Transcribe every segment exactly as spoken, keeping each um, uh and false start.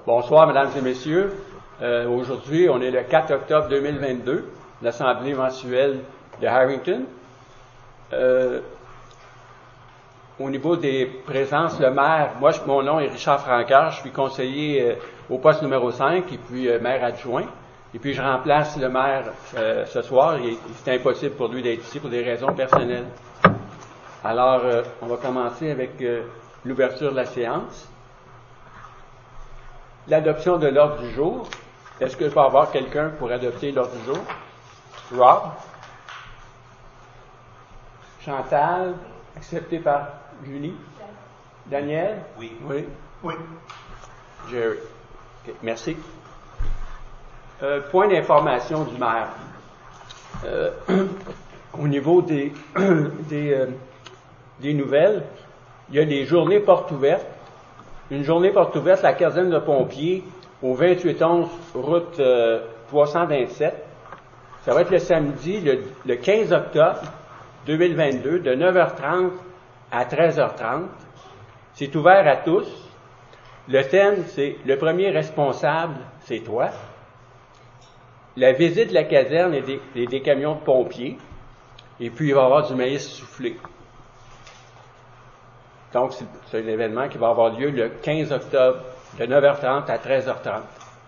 Bonsoir, mesdames et messieurs. Euh, aujourd'hui, on est le quatre octobre deux mille vingt-deux, l'Assemblée mensuelle de Harrington. Euh, au niveau des présences, le maire, moi, je, mon nom est Richard Francard, je suis conseiller euh, au poste numéro cinq et puis euh, maire adjoint. Et puis, je remplace le maire euh, ce soir. Il, c'est impossible pour lui d'être ici pour des raisons personnelles. Alors, euh, on va commencer avec euh, l'ouverture de la séance. L'adoption de l'ordre du jour. Est-ce que je peux avoir quelqu'un pour adopter l'ordre du jour? Rob? Chantal? Accepté par Julie? Daniel? Oui. Oui. Oui. Jerry. Okay, merci. Euh, point d'information du maire. Euh, au niveau des, des, euh, des nouvelles, il y a des journées portes ouvertes. Une journée porte ouverte, la caserne de pompiers, au vingt-huit onze route euh, trois cent vingt-sept. Ça va être le samedi, le, le quinze octobre deux mille vingt-deux, de neuf heures trente à treize heures trente. C'est ouvert à tous. Le thème, c'est « Le premier responsable, c'est toi ». La visite de la caserne et des, et des camions de pompiers. Et puis, il va y avoir du maïs soufflé. Donc, c'est, c'est un événement qui va avoir lieu le quinze octobre, de neuf heures trente à treize heures trente.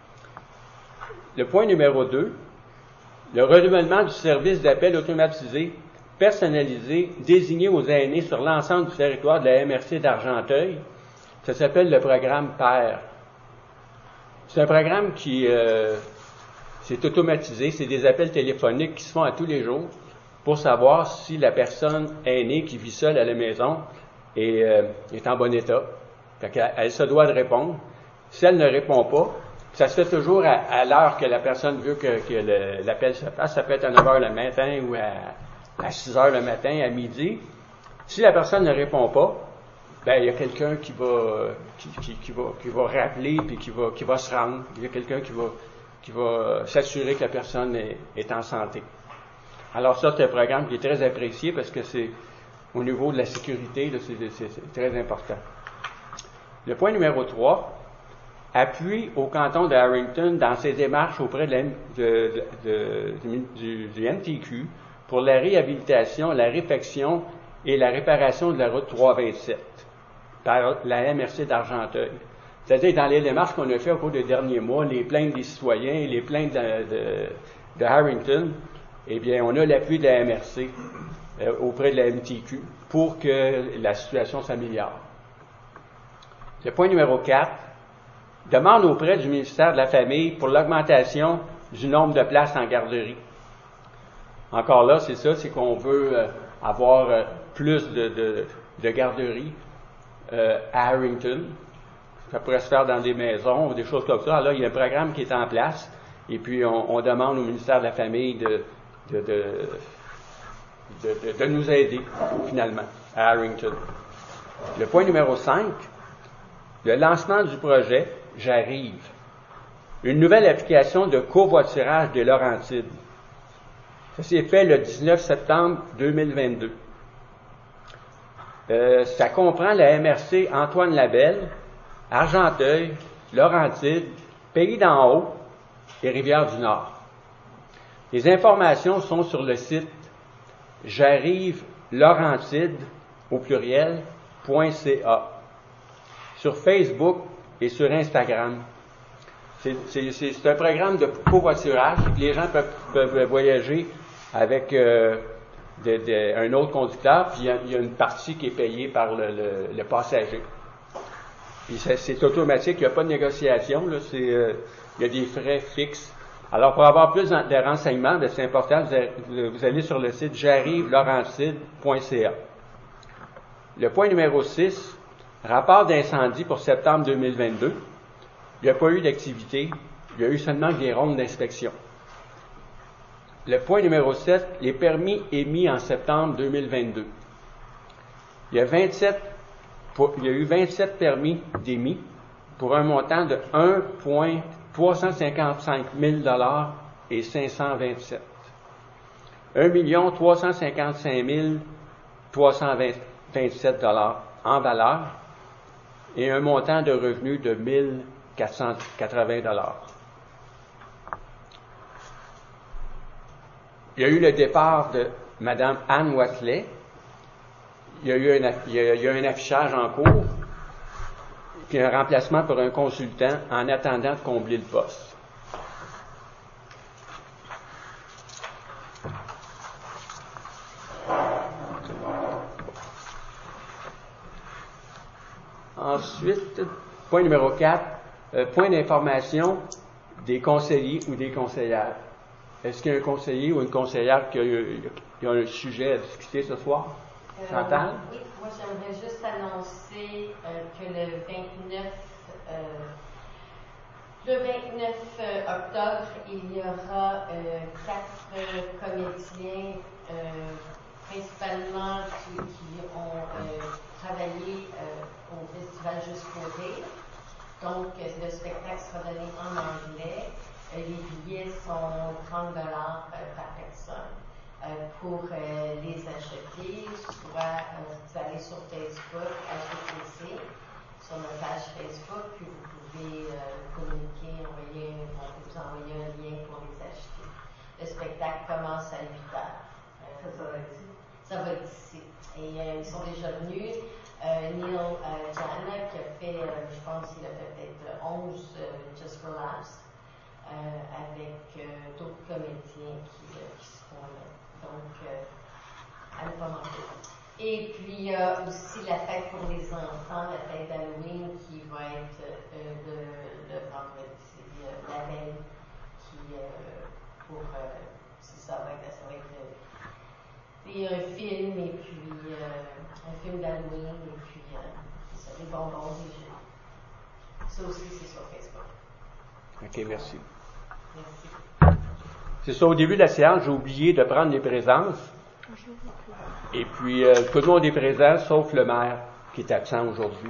Le point numéro deux, le renouvellement du service d'appel automatisé personnalisé désigné aux aînés sur l'ensemble du territoire de la M R C d'Argenteuil. Ça s'appelle le programme P A R. C'est un programme qui euh, c'est automatisé, c'est des appels téléphoniques qui se font à tous les jours pour savoir si la personne aînée qui vit seule à la maison et euh, est en bon état. Fait qu'elle elle se doit de répondre. Si elle ne répond pas, ça se fait toujours à, à l'heure que la personne veut que, que le, l'appel se fasse. Ça peut être à neuf heures le matin ou à, à six heures le matin, à midi. Si la personne ne répond pas, ben il y a quelqu'un qui va qui, qui, qui va qui va rappeler puis qui va qui va se rendre. Il y a quelqu'un qui va qui va s'assurer que la personne est, est en santé. Alors ça, c'est un programme qui est très apprécié parce que c'est au niveau de la sécurité, là, c'est, c'est, c'est très important. Le point numéro trois, appui au canton de Harrington dans ses démarches auprès de la, de, de, de, du, du M T Q pour la réhabilitation, la réfection et la réparation de la route trois cent vingt-sept par la M R C d'Argenteuil. C'est-à-dire, dans les démarches qu'on a faites au cours des derniers mois, les plaintes des citoyens, les plaintes de, de, de Harrington, eh bien, on a l'appui de la M R C euh, auprès de la M T Q pour que la situation s'améliore. Le point numéro quatre, demande auprès du ministère de la Famille pour l'augmentation du nombre de places en garderie. Encore là, c'est ça, c'est qu'on veut euh, avoir euh, plus de, de, de garderies euh, à Harrington. Ça pourrait se faire dans des maisons ou des choses comme ça. Alors là, il y a un programme qui est en place et puis on, on demande au ministère de la Famille de, de, de, de, de, de nous aider, finalement, à Harrington. Le point numéro cinq, le lancement du projet « J'arrive ». Une nouvelle application de covoiturage des Laurentides. Ça s'est fait le dix-neuf septembre deux mille vingt-deux. Euh, ça comprend la M R C Antoine Labelle, Argenteuil, Laurentides, Pays d'en Haut et Rivière-du-Nord. Les informations sont sur le site j'arrive Laurentides au pluriel .ca, sur Facebook et sur Instagram. C'est, c'est, c'est, c'est un programme de covoiturage. Les gens peuvent, peuvent voyager avec euh, de, de, un autre conducteur, puis il y, a, il y a une partie qui est payée par le, le, le passager. Puis c'est, c'est automatique, il n'y a pas de négociation, là, c'est, euh, il y a des frais fixes. Alors, pour avoir plus de renseignements, c'est important, vous, vous allez sur le site j'arrive laurentides point c a. Le point numéro six, rapport d'incendie pour septembre deux mille vingt-deux. Il n'y a pas eu d'activité, il y a eu seulement des rondes d'inspection. Le point numéro sept, les permis émis en septembre deux mille vingt-deux. Il y a vingt-sept, il y a eu vingt-sept permis d'émis pour un montant de un virgule trois cent cinquante-cinq mille dollars et cinq cent vingt-sept. un million trois cent cinquante-cinq mille trois cent vingt-sept dollars en valeur et un montant de revenus de mille quatre cent quatre-vingts dollars. Il y a eu le départ de Mme Anne Watley. Il y a eu un, il y a, il y a un affichage en cours, puis un remplacement pour un consultant en attendant de combler le poste. Ensuite, point numéro quatre, euh, point d'information des conseillers ou des conseillères. Est-ce qu'il y a un conseiller ou une conseillère qui a, qui a un sujet à discuter ce soir? Euh, Chantal? Oui, moi j'aimerais juste annoncer euh, que le vingt-neuf, euh, le vingt-neuf euh, octobre, il y aura euh, quatre euh, comédiens, euh, principalement qui, qui ont euh, travaillé euh, au Festival Jusqu'au rire. Donc, euh, le spectacle sera donné en anglais. Euh, les billets sont trente dollars euh, par personne. Euh, pour euh, les acheter, soit euh, vous allez sur Facebook, H T T C, sur notre page Facebook, puis vous pouvez euh, communiquer, envoyer, on peut vous envoyer un lien pour les acheter. Le spectacle commence à huit heures. Euh, ça va être ici? Ça va être ici. Et euh, ils sont déjà venus. Euh, Neil euh, Jana, qui a fait, euh, je pense qu'il a fait peut-être onze euh, Just for Laughs, euh, avec euh, d'autres comédiens qui, euh, qui seront là. Donc, euh, à ne pas manquer. Et puis, il y a aussi la fête pour les enfants, la fête d'Halloween, qui va être euh, le, le vendredi, euh, la veille, qui, euh, pour, euh, si ça va être, ça va être euh, et un film, et puis euh, un film d'Halloween, et puis euh, ça, des bonbons, des jeux. Ça aussi, c'est sur Facebook. OK, merci. Merci. C'est ça, au début de la séance, j'ai oublié de prendre les présences. Et puis, euh, tout le monde est présent, sauf le maire, qui est absent aujourd'hui.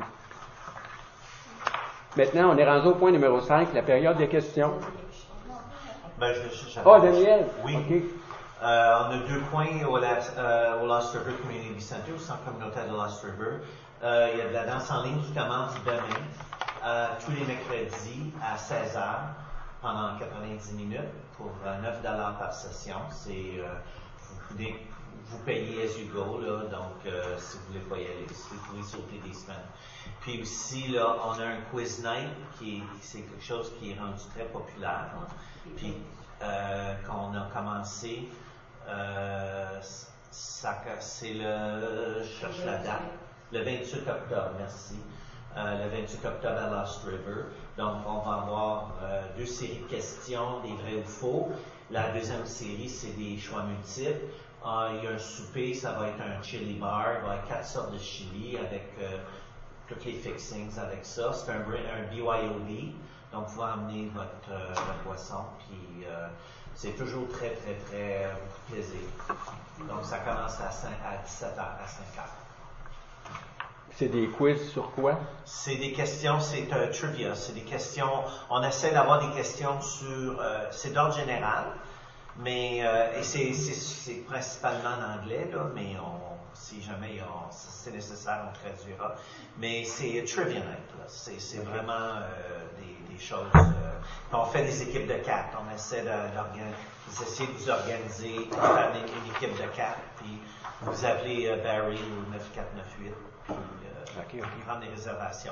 Maintenant, on est rendu au point numéro cinq, la période des questions. Ben, je, je, je, Ah, Daniel! Oui. OK. Euh, on a deux points au, euh, au Lost River Community Center, au centre communautaire de Lost River. Euh, il y a de la danse en ligne qui commence demain, euh, tous les mercredis à seize heures, pendant quatre-vingt-dix minutes, pour euh, neuf dollars par session. C'est, euh, vous, pouvez, vous payez as you go, là, donc euh, si vous voulez pas y aller, si vous pouvez sauter des semaines. Puis aussi, là, on a un quiz night, qui est, c'est quelque chose qui est rendu très populaire. Puis, euh, qu'on a commencé, euh, ça, c'est le, je cherche la date, le vingt-huit octobre, merci. Euh, le vingt-huit octobre à Lost River. Donc, on va avoir euh, deux séries de questions, des vrais ou faux. La deuxième série, c'est des choix multiples. Euh, il y a un souper, ça va être un chili bar. Il va y avoir quatre sortes de chili avec euh, toutes les fixings avec ça. C'est un, un B Y O B. Donc, vous amenez votre, euh, votre boisson. Puis, euh, c'est toujours très, très, très euh, beaucoup de plaisir. Donc, ça commence à, cinq, à dix-sept heures, à cinq heures. C'est des quiz sur quoi? C'est des questions, c'est un trivia, c'est des questions, on essaie d'avoir des questions sur, euh, c'est d'ordre général, mais, euh, et c'est, c'est, c'est principalement en anglais, là, mais on, si jamais on, c'est nécessaire, on traduira. Mais c'est trivia night, là. C'est, c'est okay. Vraiment euh, des, des choses, euh, on fait des équipes de quatre, on essaie d'essayer de vous organiser, une, une équipe de quatre, puis vous appelez euh, Barry au neuf quatre neuf huit. Puis, euh, okay, okay. prendre des réservations.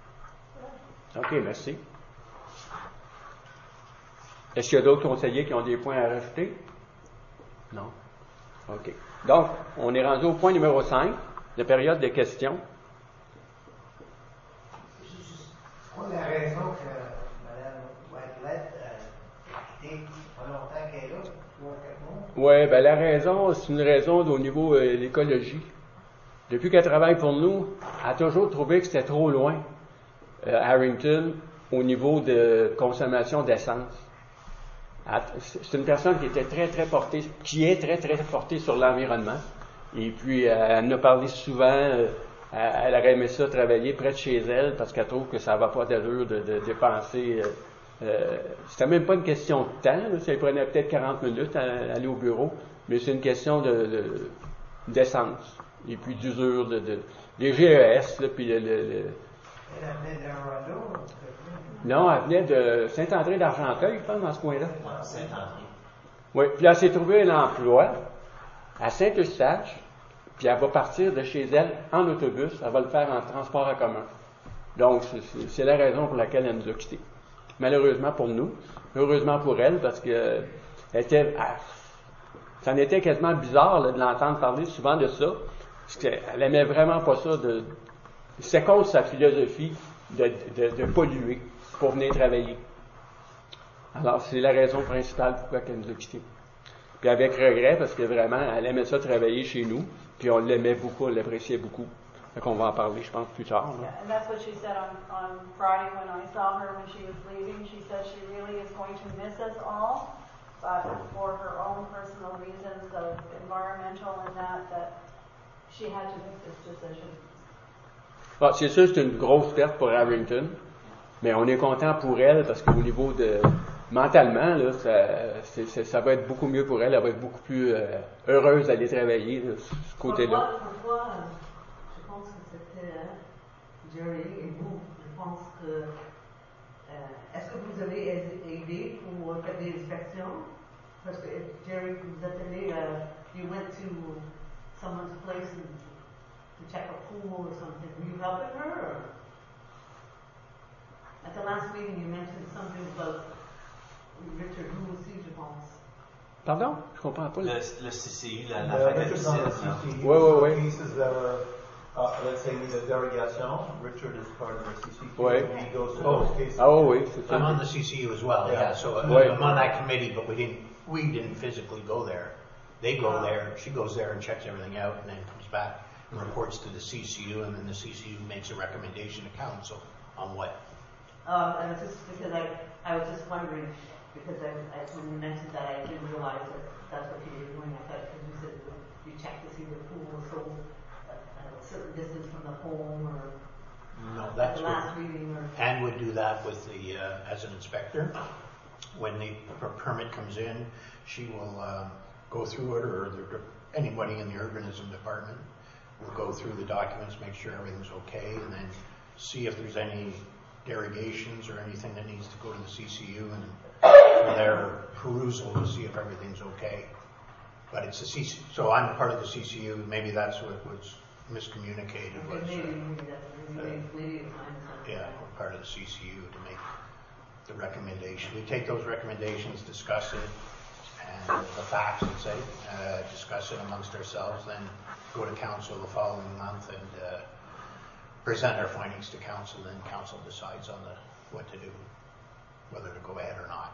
OK, merci. Est-ce qu'il y a d'autres conseillers qui ont des points à rajouter? Non? OK. Donc, on est rendu au point numéro cinq, la période de questions. C'est quoi la raison que Mme Watley a quitté pas longtemps qu'elle est là, trois ou quatre mois? Oui, bien la raison, c'est une raison au niveau euh, de l'écologie. Depuis qu'elle travaille pour nous, elle a toujours trouvé que c'était trop loin, euh, Harrington, au niveau de consommation d'essence. Elle, c'est une personne qui était très, très portée, qui est très, très portée sur l'environnement. Et puis, elle nous a parlé souvent, euh, elle aurait aimé ça travailler près de chez elle parce qu'elle trouve que ça va pas d'allure de, de dépenser. Euh, euh, c'était même pas une question de temps, là, ça lui prenait peut-être quarante minutes à, à aller au bureau, mais c'est une question de, de, d'essence. Et puis d'usure, de, de, les G E S, là, puis le... le, le... Elle appelait de Rondo. Non, elle venait de Saint-André d'Argenteuil, je pense, dans ce coin-là. Ouais, Saint-André. Oui, puis elle s'est trouvée un emploi à Saint-Eustache, puis elle va partir de chez elle en autobus, elle va le faire en transport en commun. Donc, c'est, c'est la raison pour laquelle elle nous a quittés. Malheureusement pour nous, heureusement pour elle, parce que elle était, elle, ça en était quasiment bizarre là, de l'entendre parler souvent de ça, parce qu'elle aimait vraiment pas ça. De, c'est contre sa philosophie de, de, de polluer pour venir travailler. Alors, c'est la raison principale pourquoi elle nous a quittés. Puis avec regret, parce que vraiment, elle aimait ça travailler chez nous, puis on l'aimait beaucoup, on l'appréciait beaucoup. Fait qu'on va en parler, je pense, plus tard. Là. Yeah, and that's what she said on, on Friday when I saw her when she was leaving. She said she really is going to miss us all, but for her own personal reasons of environmental and that, that she had to make this decision. Bon, c'est sûr, c'est une grosse perte pour Harrington, mais on est content pour elle parce qu'au niveau de mentalement, là, ça, c'est, c'est, ça va être beaucoup mieux pour elle. Elle va être beaucoup plus euh, heureuse d'aller travailler là, sur ce côté-là. Pourquoi, je pense que c'était hein, Jerry et vous, je pense que euh, est-ce que vous avez aidé pour faire des inspections? Parce que Jerry, vous êtes allé, uh, you went to someone's place and, to check a pool or something. Were you helping her? Or? At the last meeting, you mentioned something about Richard Who aussi, je pense. Pardon? Je comprends pas. Le, le C C U, la, la Uh, faculté. Richard's on the C C U. Oui, oui, oui. Cases that are, uh, let's say, the derogation. Richard is part of the C C U. Oui. He goes to Oh. those cases. Ah oui, oui, c'est ça. I'm on the C C U as well, Yeah. yeah, so uh, Right. I'm on that committee, but we didn't, we didn't physically go there. They go there, she goes there and checks everything out and then comes back and reports to the C C U, and then the C C U makes a recommendation to council on what. Um, and it's just because I, I was just wondering, because I, I, when you mentioned that, I didn't realize that that's what you were doing. I thought, because you said you checked to see the pool was so uh, a certain distance from the home, or No, at that's the what, last reading, or. Ann would do that with the, uh, as an inspector. When the per- permit comes in, she will, um, go through it, or the, anybody in the urbanism department will go through the documents, make sure everything's okay, and then see if there's any derogations or anything that needs to go to the C C U, and for their perusal to see if everything's okay. But it's a C C U, so I'm part of the C C U, maybe that's what was miscommunicated. Was, Maybe, uh, maybe that's, maybe, maybe it's mine. yeah, we're part of the C C U to make the recommendation. We take those recommendations, discuss it, and the facts, let's say, uh, discuss it amongst ourselves, then go to council the following month and uh, present our findings to council, then council decides on the what to do, whether to go ahead or not.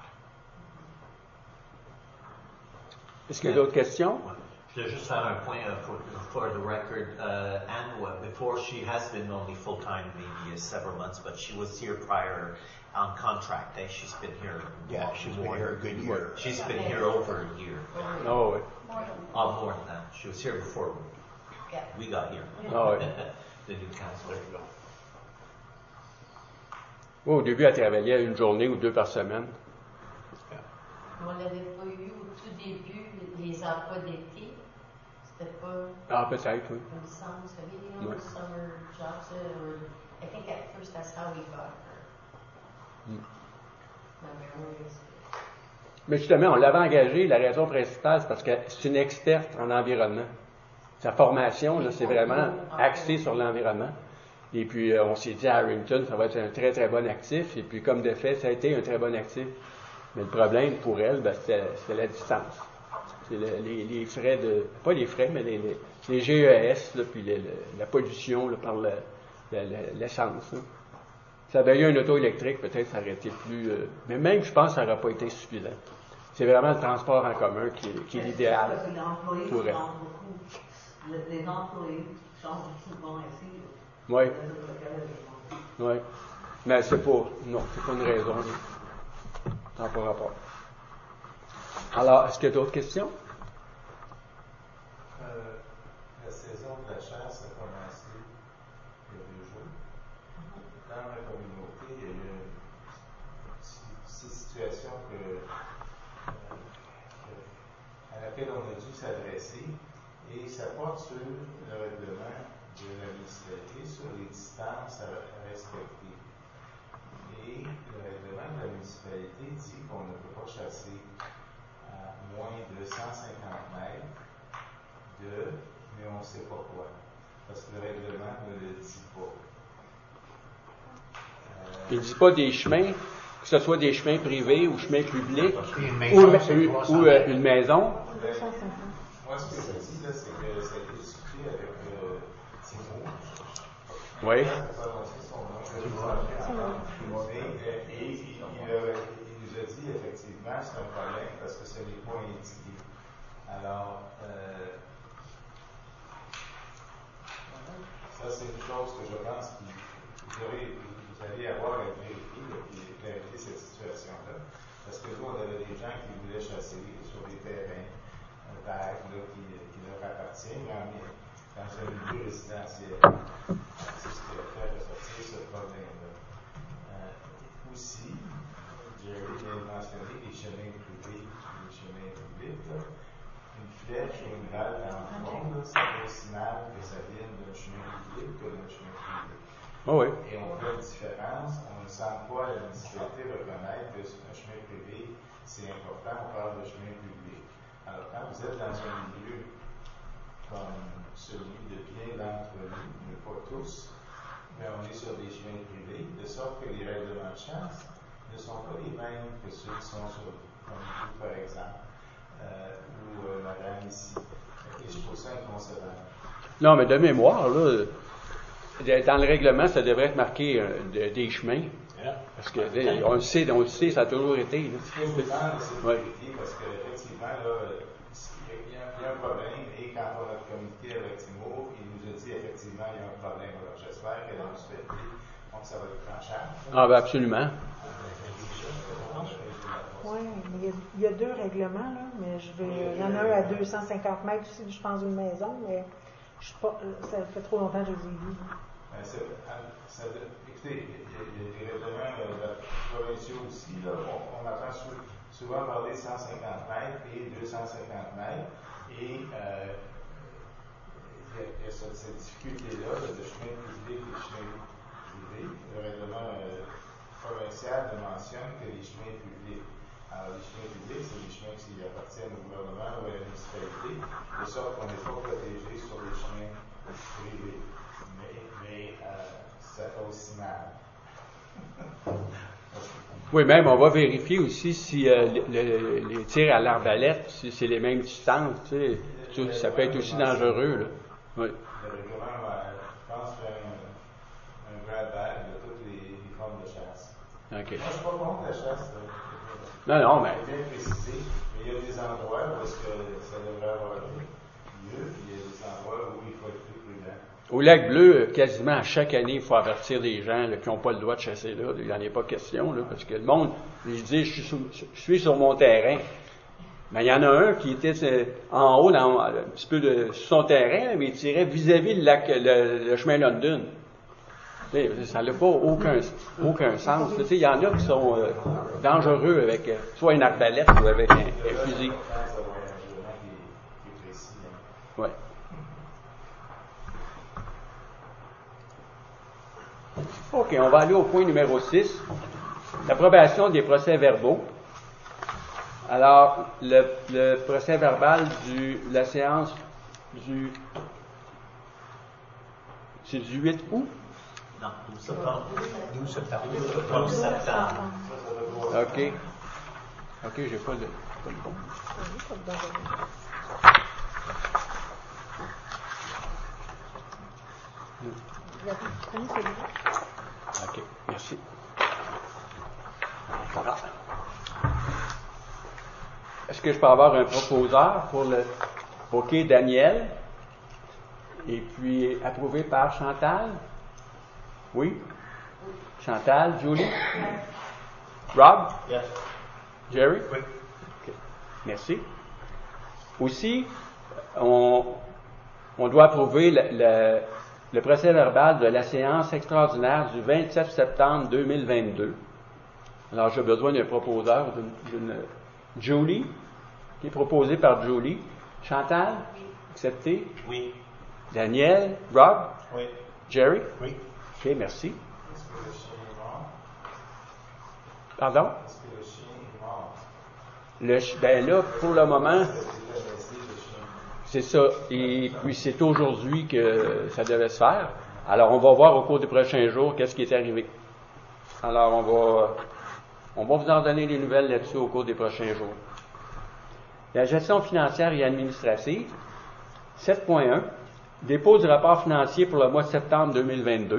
Est-ce qu'il y a d'autres questions? Je voulais juste faire un point uh, for, for the record. Uh, Anne, uh, before she has been only full-time, maybe uh, several months, but she was here prior on contract. Eh? She's been here. Yeah, she's been here a good year. She's been here over a year. Oh oui. Oh, more than that. She was here before Yeah. we got here. Ah oui. The new council. There you go. Oui, au début, elle travaillait une journée ou deux par semaine. On n'avait pas eu au tout début les emplois d'été. C'était pas, Ah, peut-être, oui. il me semble, vous savez, you know, Ouais. summer jobs, or I think at first that's how we got her. Mm. My memory is. Mais justement, on l'avait engagée, la raison principale, c'est parce que c'est une experte en environnement. Sa formation, là, c'est vraiment axé sur l'environnement. Et puis, euh, on s'est dit à Harrington, ça va être un très, très bon actif. Et puis, comme de fait, ça a été un très bon actif. Mais le problème pour elle, ben, c'était, c'était la distance. C'est le, les, les frais de... Pas les frais, mais les, les, les G E S, là, puis les, le, la pollution là, par le, le, le, l'essence. Là. Si ça avait eu un auto électrique, peut-être ça aurait été plus... Euh, mais même, je pense que ça n'aurait pas été suffisant. C'est vraiment le transport en commun qui est, qui est l'idéal Parce que l'employé pour elle. change beaucoup. Le- Les employés changent souvent ici. Oui, Euh, oui. Mais c'est pas... Non, c'est pas une raison. là. Ça n'a pas rapport. Alors, est-ce qu'il y a d'autres questions? Euh, la saison de la chasse a commencé il y a deux jours. Dans ma communauté, il y a eu une petite situation que, euh, que- à laquelle on a dû s'adresser, et ça porte sur le règlement de la municipalité sur les distances à, à respecter. Et le Il ne dit pas des chemins, que ce soit des chemins privés ou chemins publics, Une ou, maison, c'est ou- trois cents ou, euh, une maison. Moi, ce que je dis, là, c'est que ça a été discuté avec euh, Timo. Oui. Je ne sais pas prononcer son nom. Je vais vous en faire. Et il, il, euh, il nous a dit, effectivement, c'est un problème parce que ce n'est pas indiqué. Alors, euh, ça, c'est une chose que je pense que vous, aurez, vous allez avoir à vérifier et clarifier cette situation-là. Parce que nous, on avait des gens qui voulaient chasser sur des terrains vagues là, qui, qui leur appartiennent, mais dans un milieu résidentiel. C'est ce qui a fait ressortir ce problème-là. Euh, aussi, Jerry vient de mentionner les chemins privés et les chemins publics. Là. Une flèche ou une balle dans le fond, là, c'est pas aussi mal que ça vienne d'un chemin public que d'un chemin privé. Oh oui. Et on fait une différence. On ne semble pas à la municipalité reconnaître que un chemin privé, c'est important. On parle de chemin public. Alors, quand vous êtes dans un milieu comme celui de bien d'entre nous, mais pas tous, mais on est sur des chemins privés, de sorte que les règlements de chasse ne sont pas les mêmes que ceux qui sont sur, comme vous, par exemple, euh, ou euh, madame ici. Et je trouve ça inconcevable. Non, mais de mémoire, là, dans le règlement, ça devrait être marqué euh, de, des chemins. Parce que là, on le sait, on le sait, ça a toujours été. Là. Ce qu'il faut faire, c'est de Ouais. vérifier, parce qu'effectivement, là, il y, a, il y a un problème, et quand on a communiqué avec Timo, il nous a dit effectivement, il y a un problème. Alors, j'espère que la municipalité, donc ça va être en charge. Ah, ben absolument. Oui, il y, a, il y a deux règlements, là, mais je vais. Il y en a un à deux cent cinquante mètres aussi, je pense, d'une maison, mais je sais pas, ça fait trop longtemps que je les ai vus. Ben, ça, ça, écoutez, il y, a, il y a des règlements euh, provinciaux aussi. Là, on, on entend sou, souvent parler de cent cinquante mètres et deux cent cinquante mètres. Et euh, il y a, il y a cette, cette difficulté-là là, de chemin public et chemin privé. Le règlement euh, provincial ne mentionne que les chemins publics. Alors, les chemins publics, c'est les chemins qui appartiennent au gouvernement ou à la municipalité, de sorte qu'on n'est pas protégé sur les chemins privés. Mais, mais euh, ça fait aussi mal. Oui, même, on va vérifier aussi si euh, le, le, les tirs à l'arbalète, si c'est les mêmes distances, tu sais, ça peut être aussi dangereux, là. Oui. Le règlement, je pense, fait un, un grab bag de toutes les, les formes de chasse. OK. Moi, je ne suis pas contre la chasse. Là. Non, non, mais. C'est bien précisé, mais il y a des endroits où est-ce que ça devrait avoir lieu, puis il y a des endroits où il faut être plus prudent. Au lac Bleu, quasiment à chaque année, il faut avertir des gens là, qui n'ont pas le droit de chasser là. Il n'y en a pas question, là, parce que le monde, il dit, je suis sur, je suis sur mon terrain. Mais il y en a un qui était en haut, dans, un petit peu de, sur son terrain, mais il tirait vis-à-vis le, lac, le, le chemin London. Ça n'a pas aucun, aucun sens. Il y en a qui sont euh, dangereux avec euh, soit une arbalète ou avec un, un fusil. Ouais. OK, on va aller au point numéro six. L'approbation des procès-verbaux. Alors, le, le procès-verbal de la séance du... C'est du huit août? Non, douze septembre. douze septembre. douze septembre. OK. OK, j'ai pas le, pas le bon. OK, merci. Voilà. Est-ce que je peux avoir un proposeur pour le OK, Daniel? Et puis approuvé par Chantal? Oui? Chantal, Julie? Rob? Yes. Jerry? Oui. Okay. Merci. Aussi, on, on doit approuver le, le, le procès-verbal de la séance extraordinaire du vingt-sept septembre deux mille vingt-deux. Alors, j'ai besoin d'un proposeur, d'une, d'une Julie, qui est proposé par Julie. Chantal? Accepté? Oui. Daniel? Rob? Oui. Jerry? Oui. OK, merci. Est-ce que le chien est mort? Pardon? Est-ce que le chien est mort? Le, ben là, pour le moment, Est-ce que c'est blessé, le chien? c'est ça. Et puis, c'est aujourd'hui que ça devait se faire. Alors, on va voir au cours des prochains jours qu'est-ce qui est arrivé. Alors, on va, on va vous en donner des nouvelles là-dessus au cours des prochains jours. La gestion financière et administrative, sept point un, dépôt du rapport financier pour le mois de septembre deux mille vingt-deux.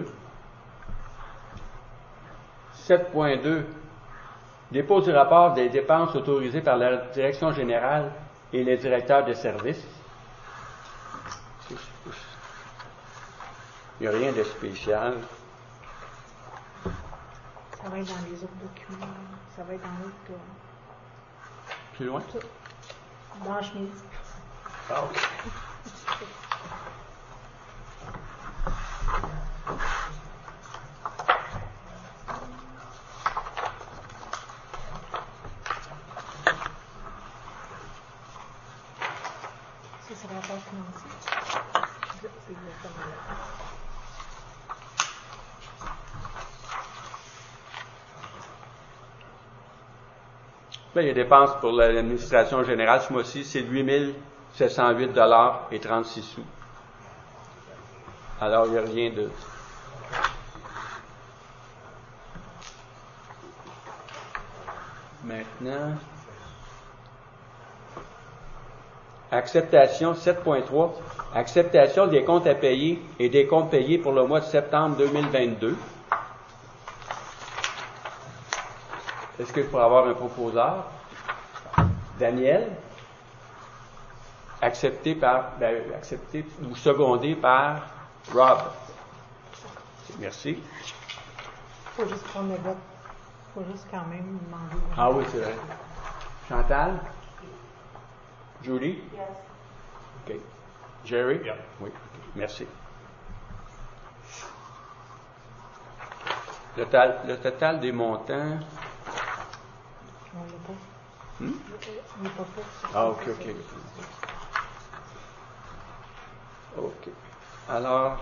sept point deux, dépôt du rapport des dépenses autorisées par la direction générale et les directeurs de services. Il n'y a rien de spécial. Ça va être dans les autres documents. Ça va être dans l'autre. Euh... Plus loin? Dans la chemise. Ah, OK. Ça, c'est le rapport financier. C'est exactement là. Là, les dépenses pour l'administration générale ce mois-ci, c'est huit mille sept cent huit dollars et trente-six sous. Alors, il n'y a rien de... Maintenant, acceptation sept point trois, acceptation des comptes à payer et des comptes payés pour le mois de septembre deux mille vingt-deux. Est-ce que je pourrais avoir un proposeur? Daniel, accepté par, ben, accepté ou secondé par Rob. Merci. Il faut juste prendre le vote. Il faut juste quand même demander. Ah oui, c'est vrai. Chantal? Julie? Yes. OK. Jerry? Yeah. Oui. Okay. Merci. Le total, le total des montants. On l'a pas. Hmm? Il n'est pas fait. Ah, OK, OK. OK. Alors,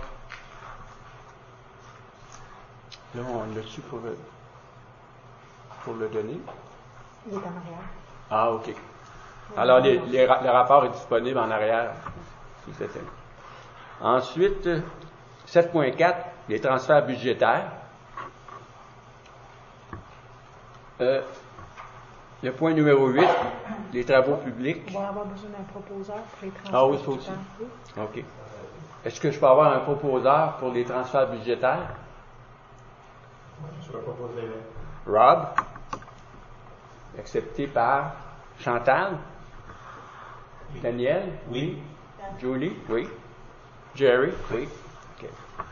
là, on l'a-tu pour, pour le donner? Il est en arrière. Ah, OK. Alors, les, les, le rapport est disponible en arrière. Ensuite, sept point quatre, les transferts budgétaires. Euh, le point numéro huit, les travaux publics. On va avoir besoin d'un proposeur pour les transferts. Ah oui, ça aussi. OK. Est-ce que je peux avoir un proposeur pour les transferts budgétaires? Je vais proposer. Rob. Accepté par Chantal? Oui. Daniel? Oui. Julie? Oui. Jerry? Oui. OK.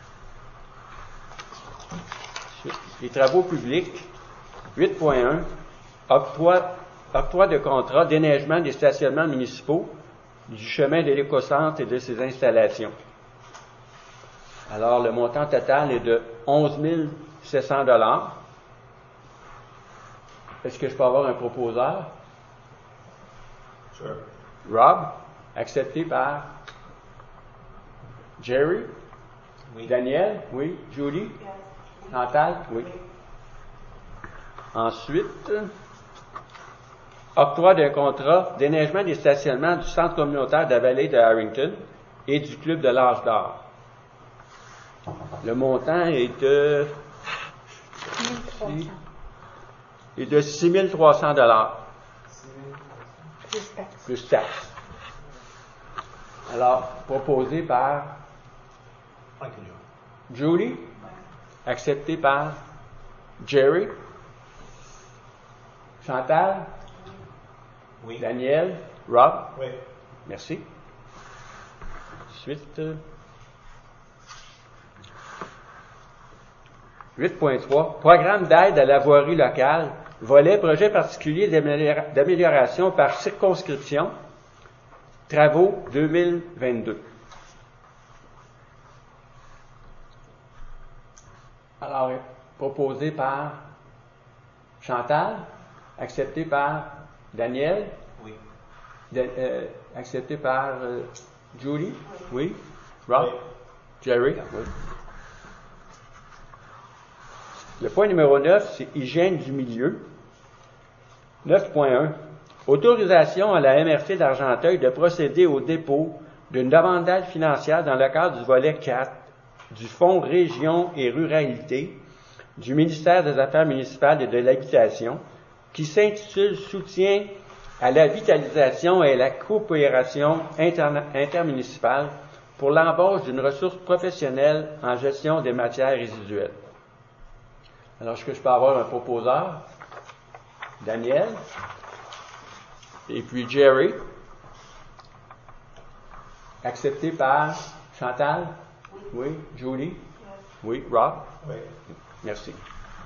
Les travaux publics, huit point un, octroi, octroi de contrat d'éneigement des stationnements municipaux du chemin de l'écocentre et de ses installations. Alors, le montant total est de onze mille sept cents dollars. Est-ce que je peux avoir un proposeur? Sure. Rob, accepté par Jerry? Oui. Daniel? Oui. Julie? Yes. Chantal? Oui. Ensuite, octroi d'un contrat d'éneigement des stationnements du centre communautaire de la vallée de Harrington et du club de l'âge d'or. Le montant est de est de six mille trois cents dollars. Plus taxes. Plus taxes. Alors, proposé par Julie, accepté par Jerry, Chantal, Oui. Daniel, Rob. Oui. Merci. Ensuite, huit point trois, programme d'aide à la voirie locale, volet projet particulier d'amélioration par circonscription, travaux deux mille vingt-deux. Alors, proposé par Chantal, accepté par Daniel, Oui. de, euh, accepté par euh, Julie, oui, Rob, Oui. Jerry, oui. Le point numéro neuf, c'est hygiène du milieu. neuf point un. Autorisation à la M R C d'Argenteuil de procéder au dépôt d'une demande d'aide financière dans le cadre du volet quatre du Fonds Région et Ruralité du ministère des Affaires municipales et de l'Habitation qui s'intitule « Soutien à la vitalisation et à la coopération interna- intermunicipale pour l'embauche d'une ressource professionnelle en gestion des matières résiduelles ». Alors, est-ce que je peux avoir un proposeur? Daniel. Et puis Jerry. Accepté par Chantal? Oui. Oui. Julie? Yes. Oui. Rob? Oui. Merci.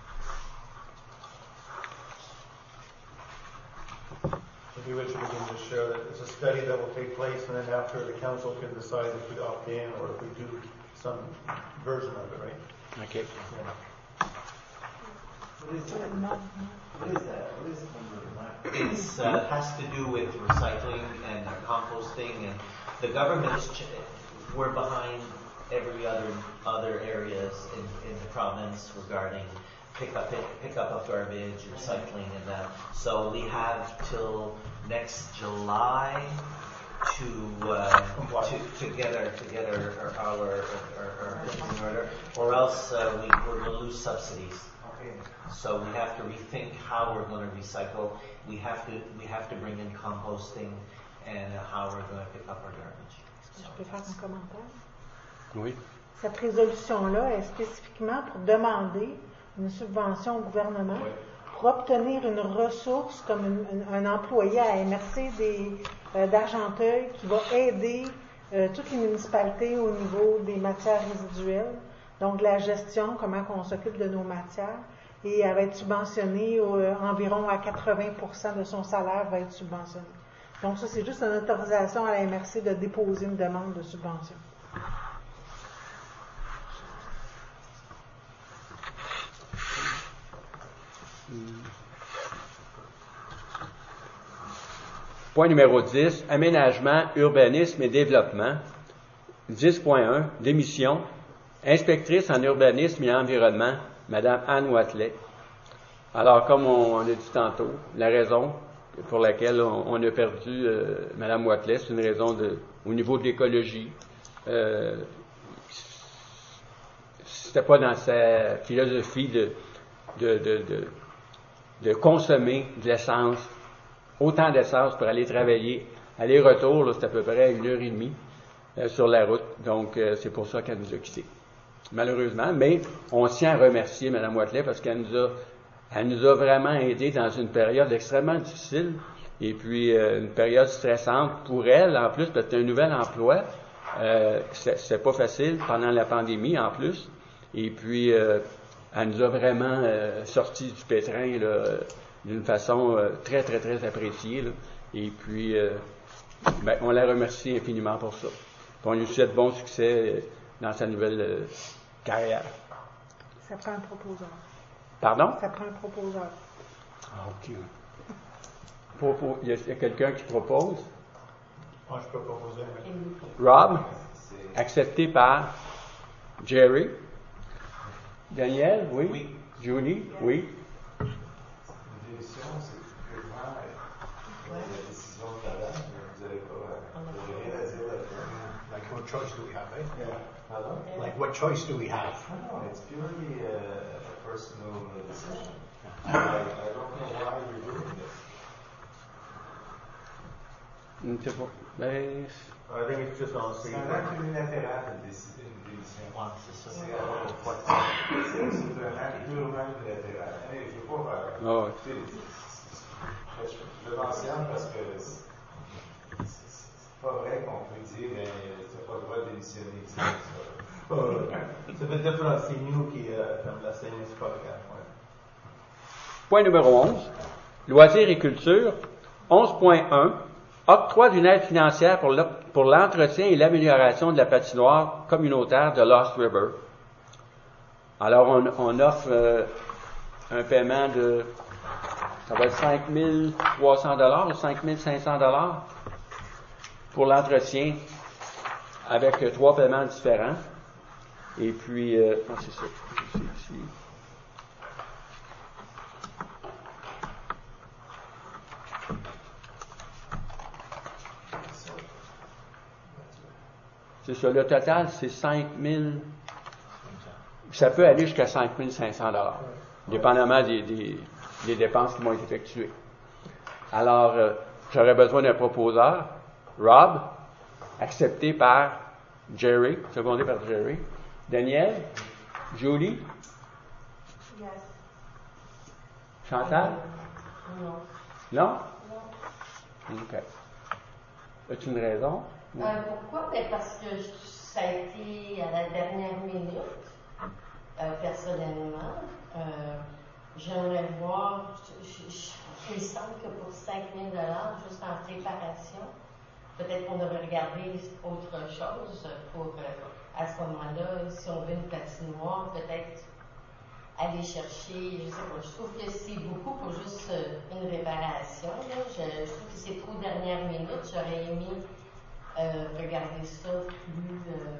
Maybe Richard, we can just share that it's a study that will take place, and then after the council can decide if we opt in or if we do some version of it, right? Okay. Yeah. What is that? What is that? What is it? It uh, has to do with recycling and uh, composting, and the government's ch- we're behind every other other areas in, in the province regarding pick up pick up of garbage, recycling, and that. So we have till next July to uh, to, to get our to get our our, our, our, our business in order, or else uh, we we're going to lose subsidies. Okay. So we have to rethink how we're going to recycle. We have to we have to bring in composting and how we're going to pick up our garbage. Je peux faire un commentaire? Oui. Cette résolution-là est spécifiquement pour demander une subvention au gouvernement pour obtenir une ressource comme une, un, un employé à M R C des, euh, d'Argenteuil qui va aider euh, toutes les municipalités au niveau des matières résiduelles, donc la gestion, comment on s'occupe de nos matières, et elle va être subventionnée euh, environ à quatre-vingts pour cent de son salaire va être subventionné. Donc ça, c'est juste une autorisation à la M R C de déposer une demande de subvention. Point numéro dix, aménagement, urbanisme et développement. dix point un, démission. Inspectrice en urbanisme et environnement, Madame Anne Watley. Alors, comme on, on a dit tantôt, la raison pour laquelle on, on a perdu euh, Madame Watley, c'est une raison de, au niveau de l'écologie. Euh, c'était pas dans sa philosophie de, de, de, de, de consommer de l'essence, autant d'essence pour aller travailler. Aller-retour, là, c'est à peu près une heure et demie euh, sur la route. Donc, euh, c'est pour ça qu'elle nous a quittés. Malheureusement, mais on tient à remercier Mme Watley parce qu'elle nous a, elle nous a vraiment aidés dans une période extrêmement difficile et puis euh, une période stressante pour elle, en plus, parce que c'est un nouvel emploi. Euh, c'est, c'est pas facile pendant la pandémie, en plus. Et puis, euh, elle nous a vraiment euh, sortis du pétrin, là, d'une façon euh, très, très, très appréciée, là. Et puis, euh, ben, on la remercie infiniment pour ça. Puis on lui souhaite bon succès dans sa nouvelle euh, carrière. Ça prend un proposeur. Pardon? Ça prend un proposeur. Ah, OK. Pour, pour, il y a, il y a quelqu'un qui propose? Moi, je peux proposer. Rob? Accepté par Jerry? Daniel? Oui? Oui. Julie? Oui? Une décision, c'est purement la décision de la dame. Vous n'avez pas vous avez rien à dire là-dedans. Like what choice do we have, eh? Yeah. Pardon? Like what choice do we have? No, it's purely uh, a personal decision. I, I don't know why you're doing this. C'est pas. Ben, I think it's just on C'est un acte unilatéral de décider une décision. Ouais, c'est ça. C'est c'est- c'est un acte purement unilatéral. Hey, je ne veux pas faire. ah ouais. Tu sais, Je, je le mentionne parce que c'est c'est pas vrai qu'on peut dire ben, tu n'as pas le droit de démissionner. C'est ça. C'est un peu différent, c'est nous qui euh, comme la scène, c'est pas le cas. Ouais. Point numéro onze. Loisirs et culture. onze point un. Octroi d'une aide financière pour, le, pour l'entretien et l'amélioration de la patinoire communautaire de Lost River. Alors, on, on offre euh, un paiement de, ça va être cinq mille trois cents dollars ou cinq mille cinq cents dollars pour l'entretien avec euh, trois paiements différents. Et puis, euh, ah, c'est ça, c'est ici. C'est ça, le total, c'est cinq mille ça peut aller jusqu'à cinq mille cinq cents dollars, dépendamment des, des, des dépenses qui vont être effectuées. Alors, euh, j'aurais besoin d'un proposeur. Rob, accepté par Jerry, secondé par Jerry. Daniel, Julie, Yes. Chantal? Non. Non? Non. OK. As-tu une raison? Euh, pourquoi? Ben parce que ça a été à la dernière minute, euh, personnellement. Euh, j'aimerais voir, je, je, il me semble que pour cinq mille dollars juste en préparation, peut-être qu'on devrait regarder autre chose pour, euh, à ce moment-là, si on veut une patinoire, peut-être aller chercher, je sais pas, je trouve que c'est beaucoup pour juste euh, une réparation. Là. Je, je trouve que c'est trop dernière minute. J'aurais aimé euh, regarder ça plus... Euh...